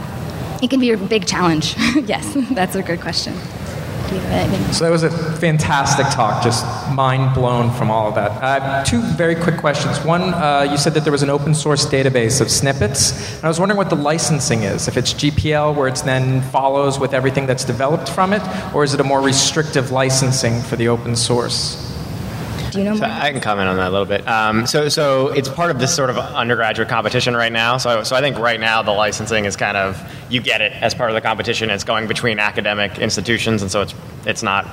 It can be a big challenge. Yes, that's a good question. Do you have anything? So that was a fantastic talk, just mind blown from all of that. Uh, two very quick questions. One, uh, you said that there was an open source database of snippets. And I was wondering what the licensing is. If it's G P L, where it then follows with everything that's developed from it, or is it a more restrictive licensing for the open source? Do you know so I can comment on that a little bit. Um, so, so it's part of this sort of undergraduate competition right now. So, so I think right now the licensing is kind of, you get it as part of the competition. It's going between academic institutions, and so it's it's not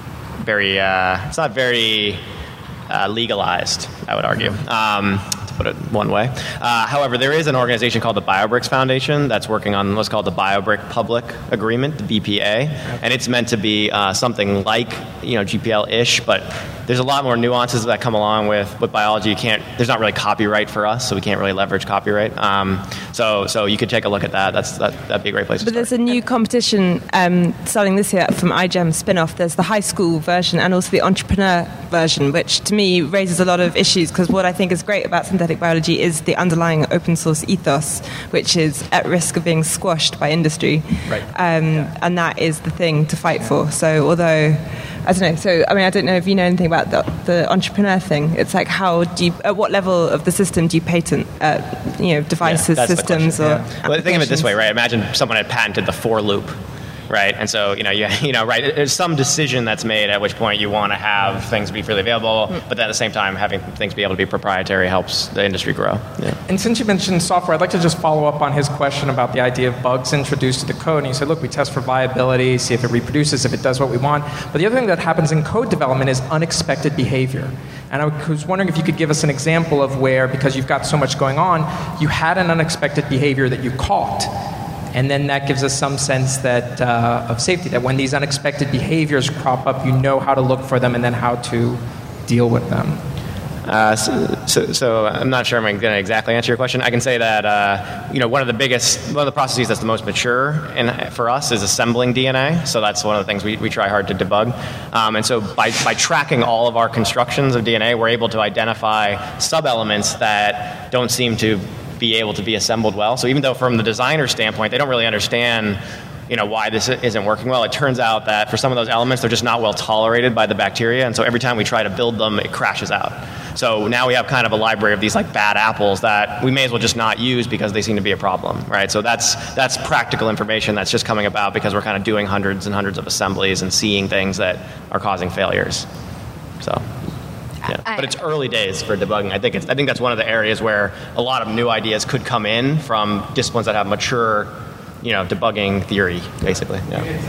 very uh, it's not very uh, legalized, I would argue. Um, put it one way. Uh, however, there is an organization called the BioBricks Foundation that's working on what's called the BioBrick Public Agreement, the B P A, and it's meant to be uh, something like, you know, G P L-ish, but there's a lot more nuances that come along with, with biology. You can't, there's not really copyright for us, so we can't really leverage copyright. Um, so, so you could take a look at that. That's that, that'd be a great place. But to there's start. a new competition um, starting this year from iGEM spin-off. There's the high school version and also the entrepreneur version, which to me raises a lot of issues, because what I think is great about synthetic biology is the underlying open source ethos, which is at risk of being squashed by industry. Right. Um, yeah. And that is the thing to fight for. So although, I don't know, so I mean, I don't know if you know anything about the, the entrepreneur thing. It's like, how do you, at what level of the system do you patent, uh, you know, devices, yeah, systems, or yeah. Well, think of it this way, right? Imagine someone had patented the for loop. Right, and so you know, you, you know, right. There's some decision that's made at which point you want to have things be freely available, but then at the same time, having things be able to be proprietary helps the industry grow. Yeah. And since you mentioned software, I'd like to just follow up on his question about the idea of bugs introduced to the code. And he said, look, we test for viability, see if it reproduces, if it does what we want. But the other thing that happens in code development is unexpected behavior. And I was wondering if you could give us an example of where, because you've got so much going on, you had an unexpected behavior that you caught. And then that gives us some sense that uh, of safety, that when these unexpected behaviors crop up, you know how to look for them and then how to deal with them. Uh, so, so, so I'm not sure I'm going to exactly answer your question. I can say that uh, you know, one of the biggest, one of the processes that's the most mature in, for us is assembling D N A. So that's one of the things we, we try hard to debug. Um, and so by, by tracking all of our constructions of D N A, we're able to identify sub-elements that don't seem to be able to be assembled well. So even though from the designer standpoint, they don't really understand, you know, why this isn't working well, it turns out that for some of those elements, they're just not well tolerated by the bacteria. And so every time we try to build them, it crashes out. So now we have kind of a library of these like bad apples that we may as well just not use because they seem to be a problem, right? So that's that's practical information that's just coming about because we're kind of doing hundreds and hundreds of assemblies and seeing things that are causing failures. So. Yeah. But it's early days for debugging. I think it's. I think that's one of the areas where a lot of new ideas could come in from disciplines that have mature, you know, debugging theory, basically.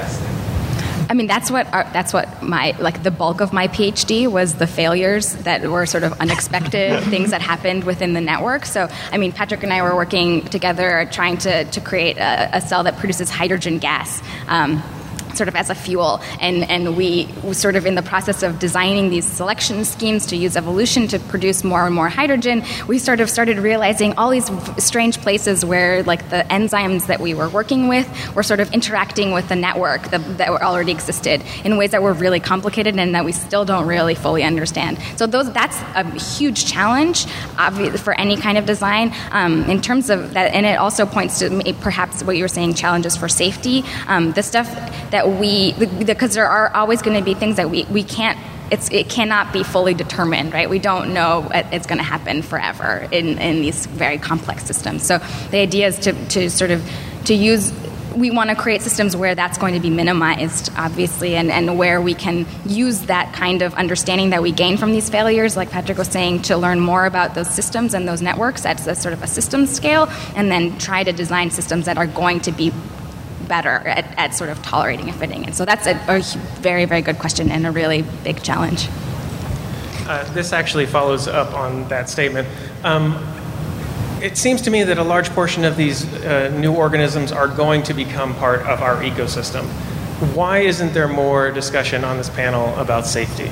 Yeah. I mean, that's what our, that's what my like the bulk of my PhD was, the failures that were sort of unexpected things that happened within the network. So, I mean, Patrick and I were working together trying to to create a, a cell that produces hydrogen gas. Um, sort of as a fuel, and, and we were sort of in the process of designing these selection schemes to use evolution to produce more and more hydrogen. We sort of started realizing all these strange places where like the enzymes that we were working with were sort of interacting with the network that, that already existed in ways that were really complicated and that we still don't really fully understand. So those that's a huge challenge obviously, for any kind of design um, in terms of that, and it also points to perhaps what you were saying, challenges for safety. Um, the stuff that we, because there are always going to be things that we, we can't, it's, it cannot be fully determined, right? We don't know it's going to happen forever in, in these very complex systems. So the idea is to, to sort of, to use, we want to create systems where that's going to be minimized, obviously, and, and where we can use that kind of understanding that we gain from these failures, like Patrick was saying, to learn more about those systems and those networks at a sort of a systems scale, and then try to design systems that are going to be better at, at sort of tolerating and fitting. And so that's a, a very, very good question and a really big challenge. Uh, this actually follows up on that statement. Um, It seems to me that a large portion of these uh, new organisms are going to become part of our ecosystem. Why isn't there more discussion on this panel about safety?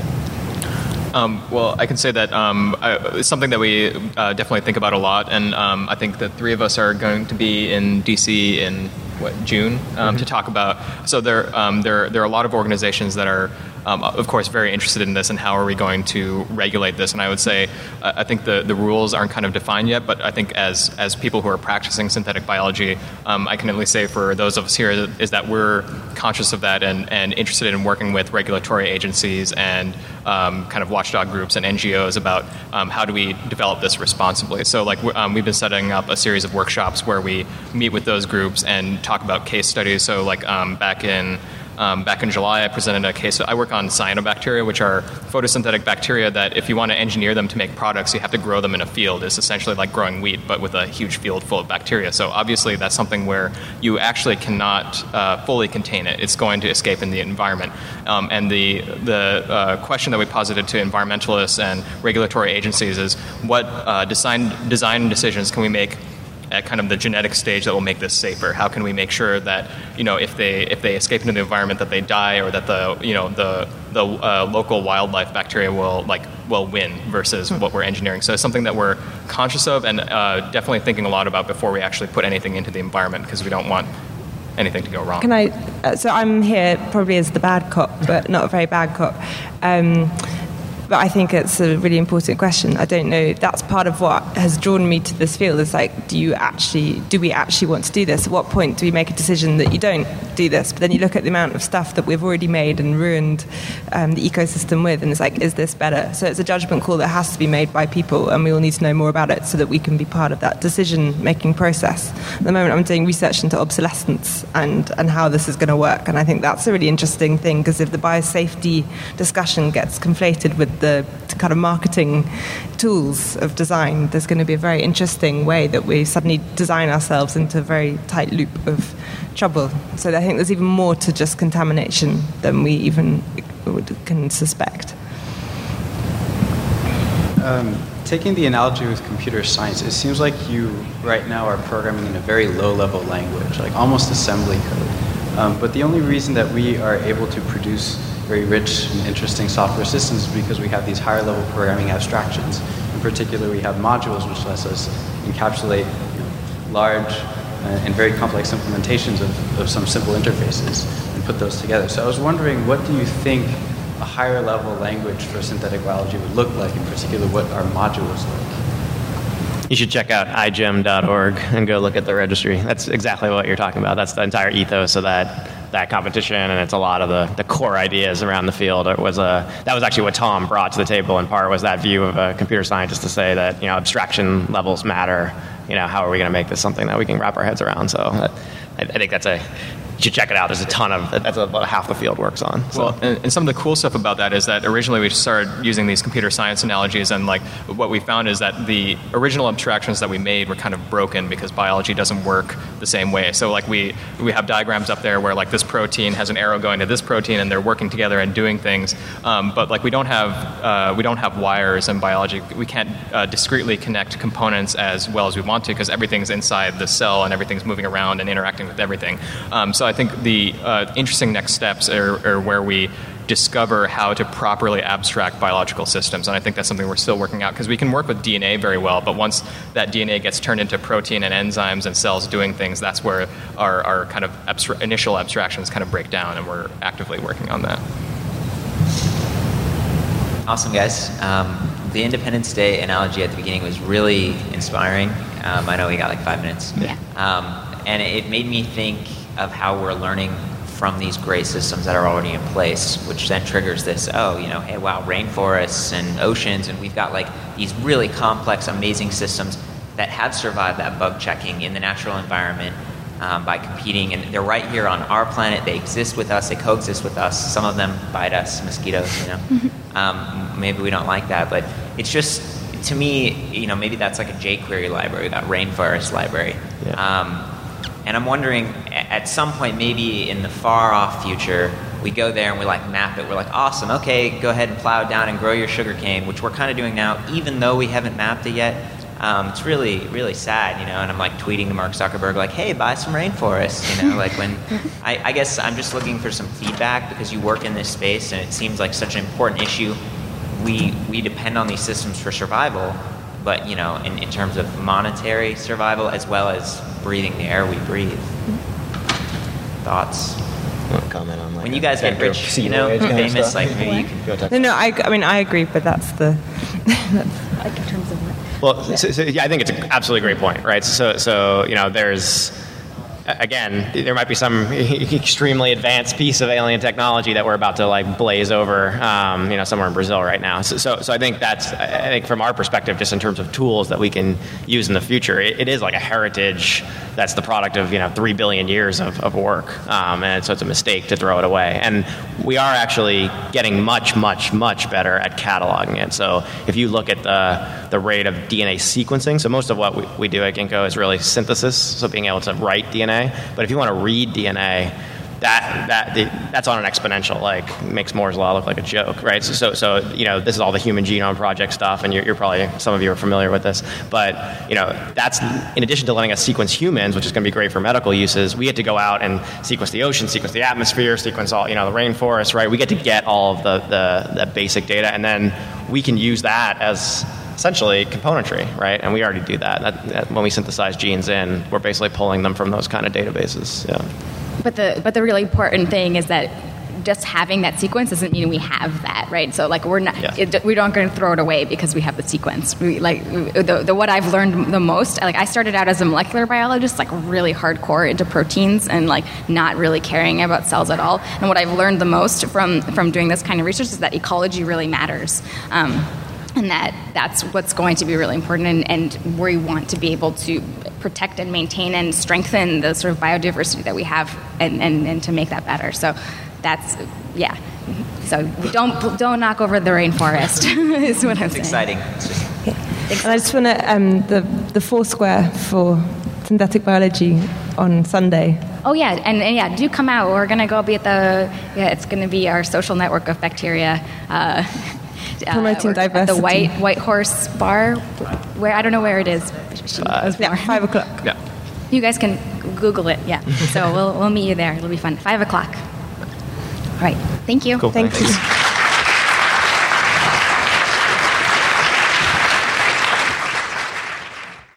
Um, well, I can say that um, I, it's something that we uh, definitely think about a lot, and um, I think the three of us are going to be in D C in what June um, mm-hmm. to talk about. So there, um, there, there are a lot of organizations that are. Um, of course, very interested in this and how are we going to regulate this. And I would say, uh, I think the, the rules aren't kind of defined yet, but I think as as people who are practicing synthetic biology, um, I can at least say for those of us here is that we're conscious of that and, and interested in working with regulatory agencies and um, kind of watchdog groups and N G Os about um, how do we develop this responsibly. So like um, we've been setting up a series of workshops where we meet with those groups and talk about case studies. So like um, back in Um, back in July, I presented a case. I work on cyanobacteria, which are photosynthetic bacteria that if you want to engineer them to make products, you have to grow them in a field. It's essentially like growing wheat, but with a huge field full of bacteria. So obviously that's something where you actually cannot uh, fully contain it. It's going to escape in the environment. Um, and the, the uh, question that we posited to environmentalists and regulatory agencies is what uh, design, design decisions can we make at kind of the genetic stage that will make this safer? How can we make sure that, you know, if they if they escape into the environment that they die, or that the you know the the uh, local wildlife bacteria will like will win versus what we're engineering. So it's something that we're conscious of and uh, definitely thinking a lot about before we actually put anything into the environment, because we don't want anything to go wrong. Can I? Uh, so I'm here probably as the bad cop, but not a very bad cop. Um, But I think it's a really important question. I don't know. That's part of what has drawn me to this field. Is like, do you actually, do we actually want to do this? At what point do we make a decision that you don't do this? But then you look at the amount of stuff that we've already made and ruined um, the ecosystem with, and it's like, is this better? So it's a judgment call that has to be made by people, and we all need to know more about it so that we can be part of that decision-making process. At the moment, I'm doing research into obsolescence and, and how this is going to work, and I think that's a really interesting thing, because if the biosafety discussion gets conflated with the kind of marketing tools of design, there's going to be a very interesting way that we suddenly design ourselves into a very tight loop of trouble. So I think there's even more to just contamination than we even would, can suspect. Um, taking the analogy with computer science, it seems like you right now are programming in a very low-level language, like almost assembly code. Um, but the only reason that we are able to produce very rich and interesting software systems because we have these higher level programming abstractions. In particular, we have modules which lets us encapsulate you know, large uh, and very complex implementations of, of some simple interfaces and put those together. So I was wondering, what do you think a higher level language for synthetic biology would look like, in particular what our modules like? You should check out i gem dot org and go look at the registry. That's exactly what you're talking about. That's the entire ethos of that that competition, and it's a lot of the, the core ideas around the field. It was a, that was actually what Tom brought to the table in part, was that view of a computer scientist to say that, you know, abstraction levels matter. You know, how are we going to make this something that we can wrap our heads around? So that, I, I think that's a, you should check it out. There's a ton of, that's about half the field works on. So. Well, and, and some of the cool stuff about that is that originally we started using these computer science analogies, and like what we found is that the original abstractions that we made were kind of broken because biology doesn't work the same way. So like we, we have diagrams up there where like this protein has an arrow going to this protein and they're working together and doing things. Um, but like we don't have, uh, we don't have wires in biology. We can't uh, discretely connect components as well as we want to, because everything's inside the cell and everything's moving around and interacting with everything. Um, so I think the uh, interesting next steps are, are where we discover how to properly abstract biological systems. And I think that's something we're still working out, because we can work with D N A very well, but once that D N A gets turned into protein and enzymes and cells doing things, that's where our, our kind of abstra- initial abstractions kind of break down, and we're actively working on that. Awesome, guys. Um, the Independence Day analogy at the beginning was really inspiring. Um, I know we got like five minutes. Yeah. Um, and it made me think of how we're learning from these great systems that are already in place, which then triggers this, oh, you know, hey, wow, rainforests and oceans, and we've got like these really complex, amazing systems that have survived that bug checking in the natural environment, um, by competing. And they're right here on our planet. They exist with us. They coexist with us. Some of them bite us, mosquitoes, you know. um, maybe we don't like that, but it's just, to me, you know, maybe that's like a jQuery library, that rainforest library. Yeah. Um, and I'm wondering, at some point, maybe in the far off future, we go there and we like map it. We're like, awesome, okay, go ahead and plow down and grow your sugarcane, which we're kind of doing now, even though we haven't mapped it yet. Um, it's really, really sad, you know, and I'm like tweeting to Mark Zuckerberg like, hey, buy some rainforest, you know, like when, I, I guess I'm just looking for some feedback because you work in this space and it seems like such an important issue. We, we depend on these systems for survival, but, you know, in, in terms of monetary survival as well as breathing the air we breathe. Thoughts? Comment on like when you guys get rich, you know, famous, like maybe you can. No, no, I, I mean, I agree, but that's the. that's, like in terms of what? Well, so, so, yeah, I think it's an absolutely great point, right? So, so you know, there's, again, there might be some extremely advanced piece of alien technology that we're about to like blaze over, um, you know, somewhere in Brazil right now. So, so, so I think that's, I think from our perspective, just in terms of tools that we can use in the future, it, it is like a heritage that's the product of, you know, three billion years of, of work, um, and so it's a mistake to throw it away. And we are actually getting much, much, much better at cataloging it. So if you look at the the rate of D N A sequencing, so most of what we, we do at Ginkgo is really synthesis, so being able to write D N A. But if you want to read D N A, that that the, that's on an exponential, like makes Moore's law look like a joke, right? So, so, so you know, this is all the Human Genome Project stuff, and you're, you're probably, some of you are familiar with this. But, you know, that's, in addition to letting us sequence humans, which is going to be great for medical uses, we get to go out and sequence the ocean, sequence the atmosphere, sequence all, you know, the rainforest, right? We get to get all of the, the, the basic data, and then we can use that as essentially componentry, right? And we already do that. That, that. When we synthesize genes in, we're basically pulling them from those kind of databases, yeah. But the but the really important thing is that just having that sequence doesn't mean we have that, right? So like we're not, yeah. it, we don't going to throw it away because we have the sequence. We, like the, the what I've learned the most, like I started out as a molecular biologist, like really hardcore into proteins and like not really caring about cells at all. And what I've learned the most from from doing this kind of research is that ecology really matters. Um, And that that's what's going to be really important, and, and we want to be able to protect and maintain and strengthen the sort of biodiversity that we have, and, and, and to make that better. So that's, yeah. So don't don't knock over the rainforest, is what I'm it's saying. Exciting. It's just, yeah. And I just want to, um, the, the Foursquare for synthetic biology on Sunday. Oh yeah, and, and yeah, do come out. We're gonna go be at the, yeah, it's gonna be our social network of bacteria. Uh, Promoting uh, diversity. The White White Horse Bar, where I don't know where it is. Uh, yeah, five o'clock. Yeah. You guys can Google it. Yeah. So we'll we'll meet you there. It'll be fun. Five o'clock. All right. Thank you. Cool. Thank you.